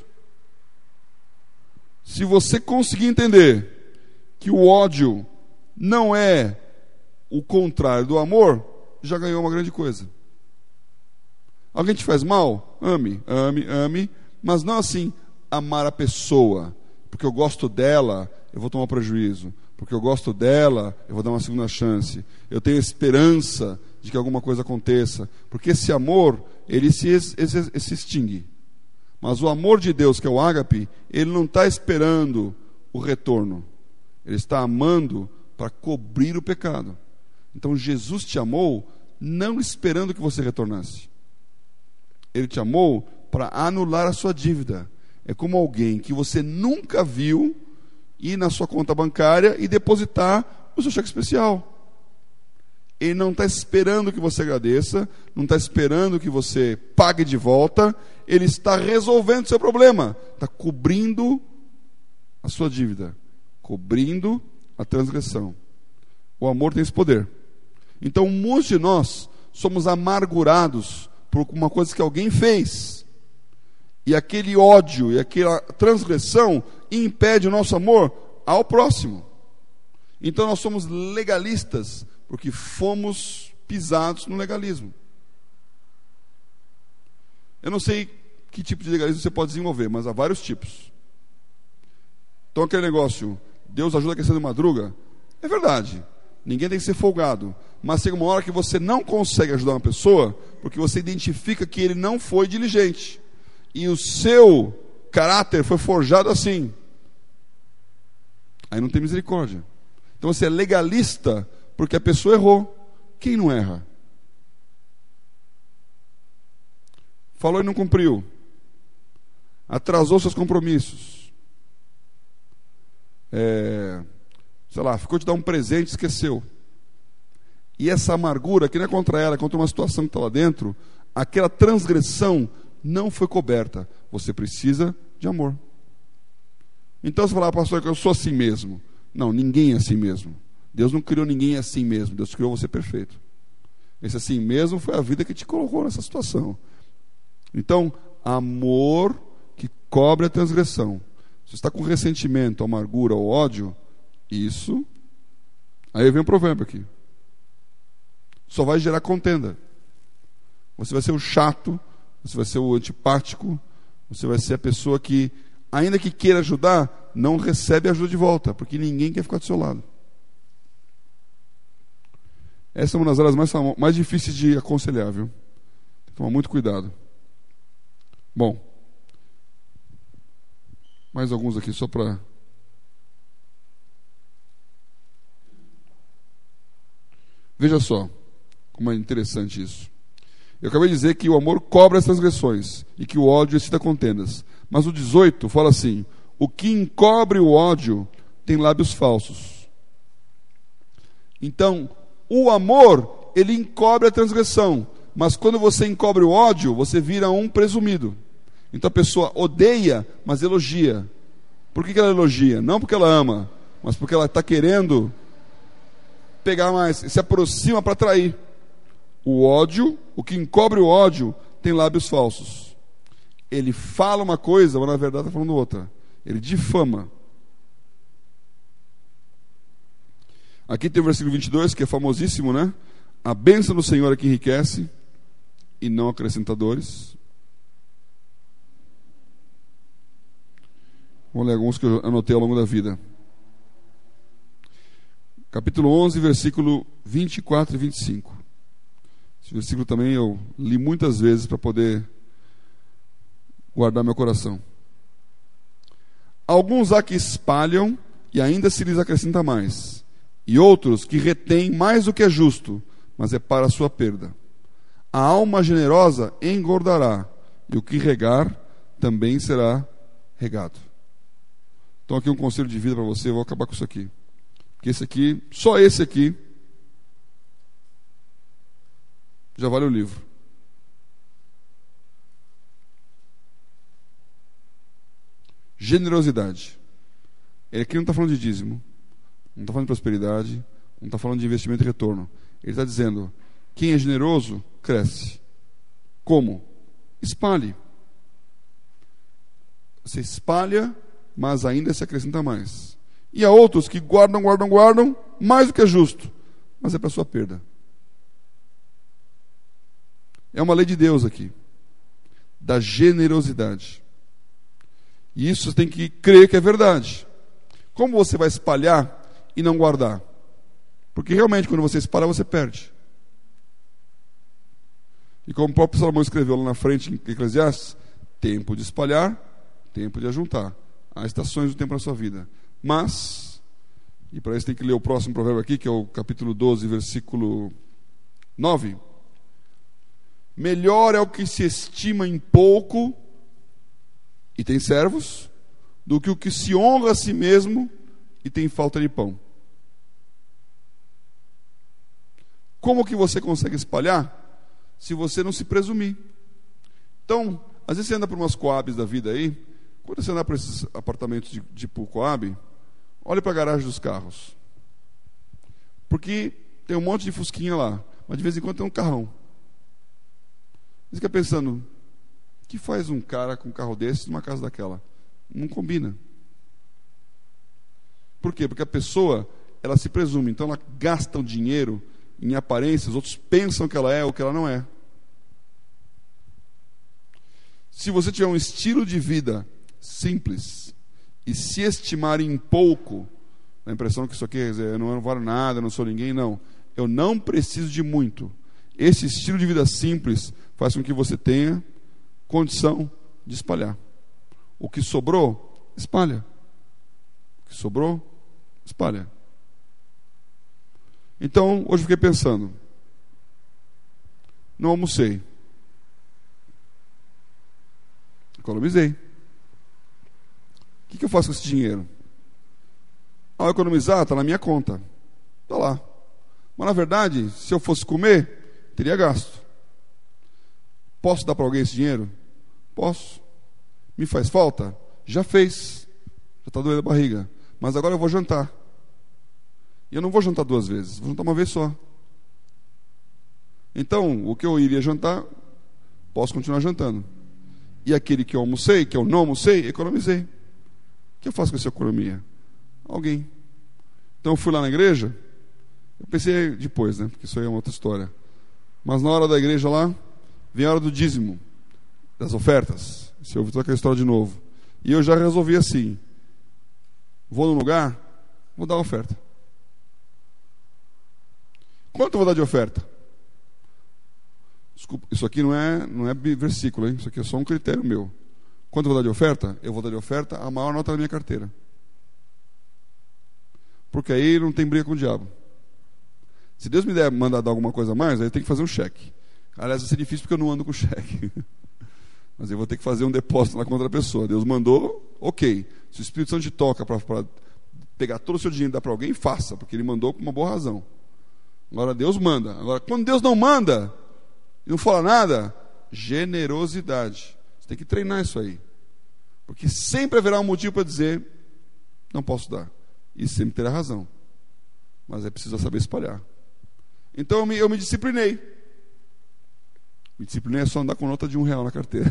A: Se você conseguir entender que o ódio não é o contrário do amor, já ganhou uma grande coisa. Alguém te faz mal? Ame, ame, ame, mas não assim, amar a pessoa. Porque eu gosto dela, eu vou tomar prejuízo. Porque eu gosto dela, eu vou dar uma segunda chance. Eu tenho esperança de que alguma coisa aconteça. Porque esse amor, ele se, se, se extingue. Mas o amor de Deus, que é o ágape, ele não está esperando o retorno. Ele está amando para cobrir o pecado. Então Jesus te amou não esperando que você retornasse. Ele te amou para anular a sua dívida. É como alguém que você nunca viu ir na sua conta bancária e depositar o seu cheque especial. Ele não está esperando que você agradeça, não está esperando que você pague de volta, ele está resolvendo o seu problema, está cobrindo a sua dívida, cobrindo a transgressão. O amor tem esse poder. Então, muitos de nós somos amargurados por uma coisa que alguém fez, e aquele ódio e aquela transgressão impede o nosso amor ao próximo. Então nós somos legalistas, porque fomos pisados no legalismo. Eu não sei que tipo de legalismo você pode desenvolver, mas há vários tipos. Então aquele negócio, Deus ajuda quem cedo madruga, é verdade, ninguém tem que ser folgado, mas chega uma hora que você não consegue ajudar uma pessoa, porque você identifica que ele não foi diligente, e o seu caráter foi forjado assim. Aí não tem misericórdia. Então você é legalista porque a pessoa errou. Quem não erra? Falou e não cumpriu. Atrasou seus compromissos. É, sei lá, ficou te dar um presente e esqueceu. E essa amargura, que não é contra ela, é contra uma situação que está lá dentro, aquela transgressão não foi coberta. Você precisa de amor. Então você fala: ah, pastor, que eu sou assim mesmo. Não, ninguém é assim mesmo. Deus não criou ninguém assim mesmo. Deus criou você perfeito. Esse assim mesmo foi a vida que te colocou nessa situação. Então, amor que cobre a transgressão. Se você está com ressentimento, amargura ou ódio, isso, aí vem um provérbio aqui. Só vai gerar contenda. Você vai ser o chato, você vai ser o antipático, você vai ser a pessoa que, ainda que queira ajudar, não recebe ajuda de volta, porque ninguém quer ficar do seu lado. Essa é uma das áreas mais, mais difíceis de aconselhar, viu? Tem que tomar muito cuidado. Bom, mais alguns aqui só para... Veja só como é interessante isso. Eu acabei de dizer que o amor cobre as transgressões e que o ódio excita contendas. Mas o dezoito fala assim: o que encobre o ódio tem lábios falsos. Então, o amor, ele encobre a transgressão. Mas quando você encobre o ódio, você vira um presumido. Então a pessoa odeia, mas elogia. Por que que ela elogia? Não porque ela ama, mas porque ela está querendo pegar mais, se aproxima para atrair. O ódio, o que encobre o ódio, tem lábios falsos. Ele fala uma coisa, mas na verdade está falando outra. Ele difama. Aqui tem o versículo vinte e dois, que é famosíssimo, né? A bênção do Senhor é que enriquece e não acrescenta dores. Vou ler alguns que eu anotei ao longo da vida. Capítulo onze, versículo vinte e quatro e vinte e cinco. Esse versículo também eu li muitas vezes para poder guardar meu coração. Alguns há que espalham e ainda se lhes acrescenta mais, e outros que retêm mais do que é justo, mas é para a sua perda. A alma generosa engordará, e o que regar também será regado. Então aqui um conselho de vida para você, eu vou acabar com isso aqui. Porque esse aqui, só esse aqui, já vale o livro. Generosidade. Ele aqui não está falando de dízimo, não está falando de prosperidade, não está falando de investimento e retorno. Ele está dizendo, quem é generoso, cresce. Como? Espalhe. Você espalha, mas ainda se acrescenta mais. E há outros que guardam, guardam, guardam, mais do que é justo, mas é para sua perda. É uma lei de Deus aqui, da generosidade. E isso você tem que crer que é verdade. Como você vai espalhar e não guardar? Porque realmente quando você espalha, você perde. E como o próprio Salomão escreveu lá na frente em Eclesiastes, tempo de espalhar, tempo de ajuntar. Há estações do tempo na sua vida. Mas, e para isso tem que ler o próximo provérbio aqui, que é o capítulo doze, versículo nove. Melhor é o que se estima em pouco e tem servos, do que o que se honra a si mesmo e tem falta de pão. Como que você consegue espalhar se você não se presumir? Então, às vezes você anda por umas Coabs da vida aí, quando você andar por esses apartamentos de, de Coab, olhe para a garagem dos carros. Porque tem um monte de fusquinha lá, mas de vez em quando tem um carrão. Você fica pensando, o que faz um cara com um carro desse numa casa daquela? Não combina. Por quê? Porque a pessoa, ela se presume, então ela gasta o dinheiro em aparência, os outros pensam que ela é o que ela não é. Se você tiver um estilo de vida simples e se estimar em pouco, a impressão que isso aqui eu não vale nada, eu não sou ninguém, não. Eu não preciso de muito. Esse estilo de vida simples faz com que você tenha condição de espalhar. O que sobrou, espalha. O que sobrou, espalha. Então, hoje eu fiquei pensando, não almocei, economizei. O que, que eu faço com esse dinheiro? Ao economizar, está na minha conta, está lá. Mas na verdade, se eu fosse comer, teria gasto. Posso dar para alguém esse dinheiro? Posso. Me faz falta? Já fez. Já está doendo a barriga. Mas agora eu vou jantar. E eu não vou jantar duas vezes, vou jantar uma vez só. Então, o que eu iria jantar, posso continuar jantando. E aquele que eu almocei, que eu não almocei, economizei. O que eu faço com essa economia? Alguém. Então eu fui lá na igreja, eu pensei depois, né? Porque isso aí é uma outra história. Mas na hora da igreja lá, vem a hora do dízimo, das ofertas. Se eu ouvir toda aquela história de novo. E eu já resolvi assim: vou num lugar, vou dar oferta. Quanto eu vou dar de oferta? Desculpa, isso aqui não é, não é versículo, hein? Isso aqui é só um critério meu. Quanto eu vou dar de oferta? Eu vou dar de oferta a maior nota da minha carteira. Porque aí não tem briga com o diabo. Se Deus me der, mandar dar alguma coisa a mais, aí eu tenho que fazer um cheque. Aliás, vai ser difícil porque eu não ando com cheque. Mas eu vou ter que fazer um depósito lá contra a pessoa. Deus mandou, ok. Se o Espírito Santo te toca para pegar todo o seu dinheiro e dar para alguém, faça, porque Ele mandou por uma boa razão. Agora Deus manda. Agora, quando Deus não manda e não fala nada, generosidade. Você tem que treinar isso aí. Porque sempre haverá um motivo para dizer, não posso dar. E sempre terá razão. Mas é preciso saber espalhar. Então eu me, eu me disciplinei. Me disciplinei é só andar com nota de um real na carteira.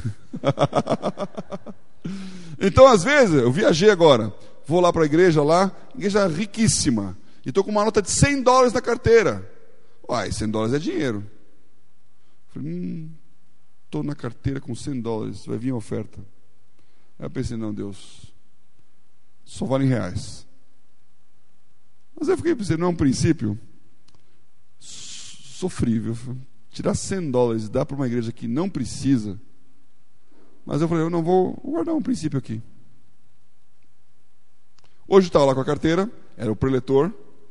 A: Então, às vezes, eu viajei agora. Vou lá para a igreja lá, igreja riquíssima. E estou com uma nota de cem dólares na carteira. Uai, cem dólares é dinheiro. Falei, hum, estou na carteira com cem dólares, vai vir a oferta. Aí eu pensei, não, Deus, só vale em reais. Mas eu fiquei pensando, não é um princípio sofrível. Tirar cem dólares e dar para uma igreja que não precisa. Mas eu falei, eu não vou guardar um princípio aqui. Hoje eu estava lá com a carteira, era o preletor.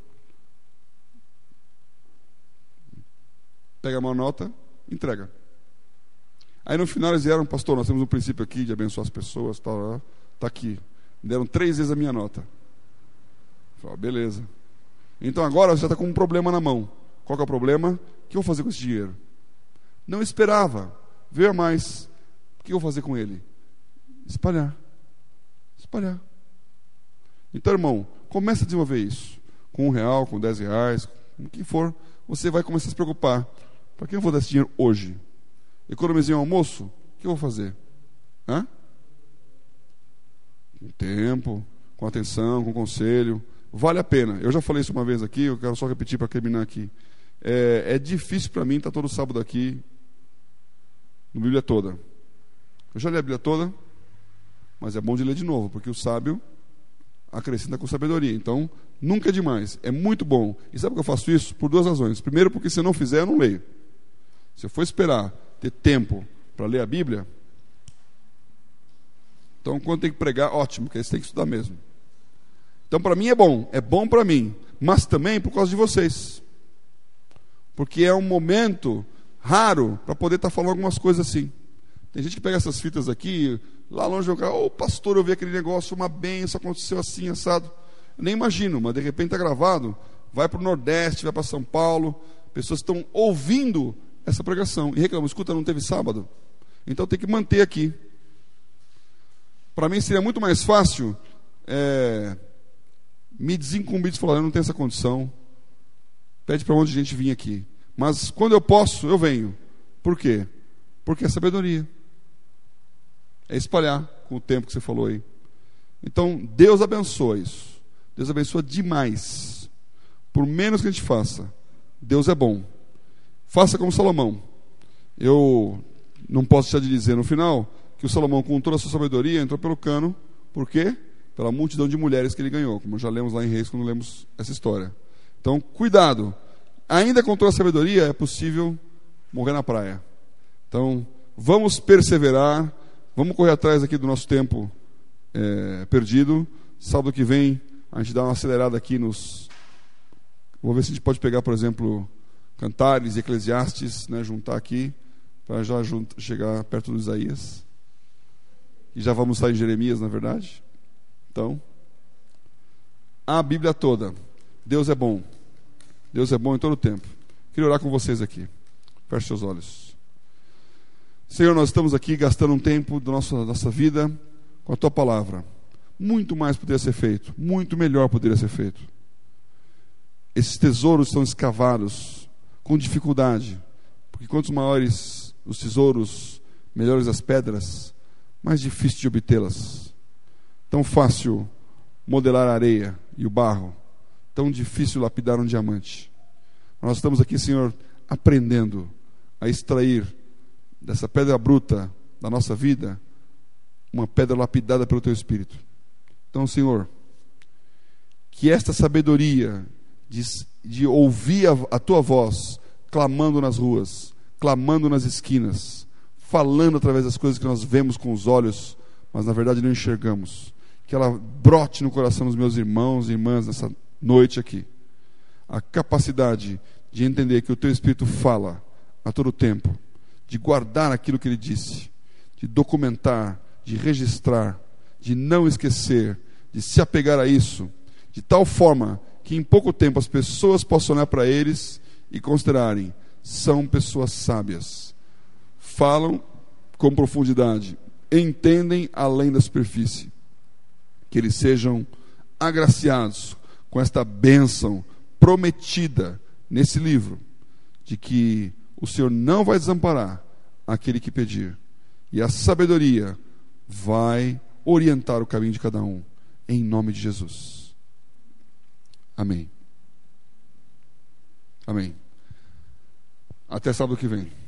A: Pega uma nota, entrega. Aí no final eles vieram, pastor, nós temos um princípio aqui de abençoar as pessoas, está tá aqui. Me deram três vezes a minha nota. Eu falei, beleza. Então agora você já está com um problema na mão. Qual que é o problema? O que eu vou fazer com esse dinheiro? Não esperava. Veio a mais. O que eu vou fazer com ele? Espalhar. Espalhar. Então, irmão, começa a desenvolver isso. Com um real, com dez reais, com o que for. Você vai começar a se preocupar. Para que eu vou dar esse dinheiro hoje? Economizei um almoço? O que eu vou fazer? Hã? Com tempo, com atenção, com conselho. Vale a pena. Eu já falei isso uma vez aqui, eu quero só repetir para terminar aqui. É, é difícil para mim estar todo sábado aqui no Bíblia toda. Eu já li a Bíblia toda, mas é bom de ler de novo, porque o sábio acrescenta com sabedoria. Então, nunca é demais. É muito bom. E sabe por que eu faço isso? Por duas razões. Primeiro, porque se eu não fizer, eu não leio. Se eu for esperar ter tempo para ler a Bíblia, então quando tem que pregar, ótimo, porque aí você tem que estudar mesmo. Então, para mim é bom. É bom para mim. Mas também por causa de vocês. Porque é um momento raro para poder estar falando algumas coisas assim. Tem gente que pega essas fitas aqui, lá longe o cara, ô pastor, eu vi aquele negócio, uma benção, aconteceu assim, assado. Eu nem imagino, mas de repente está gravado, vai para o Nordeste, vai para São Paulo, pessoas estão ouvindo essa pregação e reclamam, escuta, não teve sábado? Então tem que manter aqui. Para mim seria muito mais fácil é, me desincumbir de falar, eu não tenho essa condição. Pede para um monte de gente vir aqui. Mas quando eu posso, eu venho. Por quê? Porque é sabedoria. É espalhar com o tempo que você falou aí. Então, Deus abençoa isso. Deus abençoa demais. Por menos que a gente faça, Deus é bom. Faça como Salomão. Eu não posso deixar de dizer no final que o Salomão, com toda a sua sabedoria, entrou pelo cano. Por quê? Pela multidão de mulheres que ele ganhou, como já lemos lá em Reis, quando lemos essa história. Então, cuidado. Ainda com toda a sabedoria, é possível morrer na praia. Então, vamos perseverar. Vamos correr atrás aqui do nosso tempo é, perdido. Sábado que vem, a gente dá uma acelerada aqui nos... Vou ver se a gente pode pegar, por exemplo, Cantares e Eclesiastes, né, juntar aqui, para já juntar, chegar perto do Isaías. E já vamos estar em Jeremias, na verdade. Então, a Bíblia toda. Deus é bom. Deus é bom em todo o tempo. Queria orar com vocês aqui. Feche seus olhos. Senhor, nós estamos aqui gastando um tempo da nossa, nossa vida com a Tua Palavra. Muito mais poderia ser feito. Muito melhor poderia ser feito. Esses tesouros são escavados com dificuldade. Porque quanto maiores os tesouros, melhores as pedras, mais difícil de obtê-las. Tão fácil modelar a areia e o barro. Tão difícil lapidar um diamante. Nós estamos aqui, Senhor, aprendendo a extrair dessa pedra bruta da nossa vida uma pedra lapidada pelo Teu Espírito. Então, Senhor, que esta sabedoria de, de ouvir a, a Tua voz clamando nas ruas, clamando nas esquinas, falando através das coisas que nós vemos com os olhos, mas na verdade não enxergamos, que ela brote no coração dos meus irmãos e irmãs nessa noite aqui, a capacidade de entender que o teu Espírito fala a todo tempo, de guardar aquilo que ele disse, de documentar, de registrar, de não esquecer, de se apegar a isso, de tal forma que em pouco tempo as pessoas possam olhar para eles e considerarem: são pessoas sábias, falam com profundidade, entendem além da superfície. Que eles sejam agraciados com esta bênção prometida nesse livro, de que o Senhor não vai desamparar aquele que pedir, e a sabedoria vai orientar o caminho de cada um, em nome de Jesus. Amém. Amém. Até sábado que vem.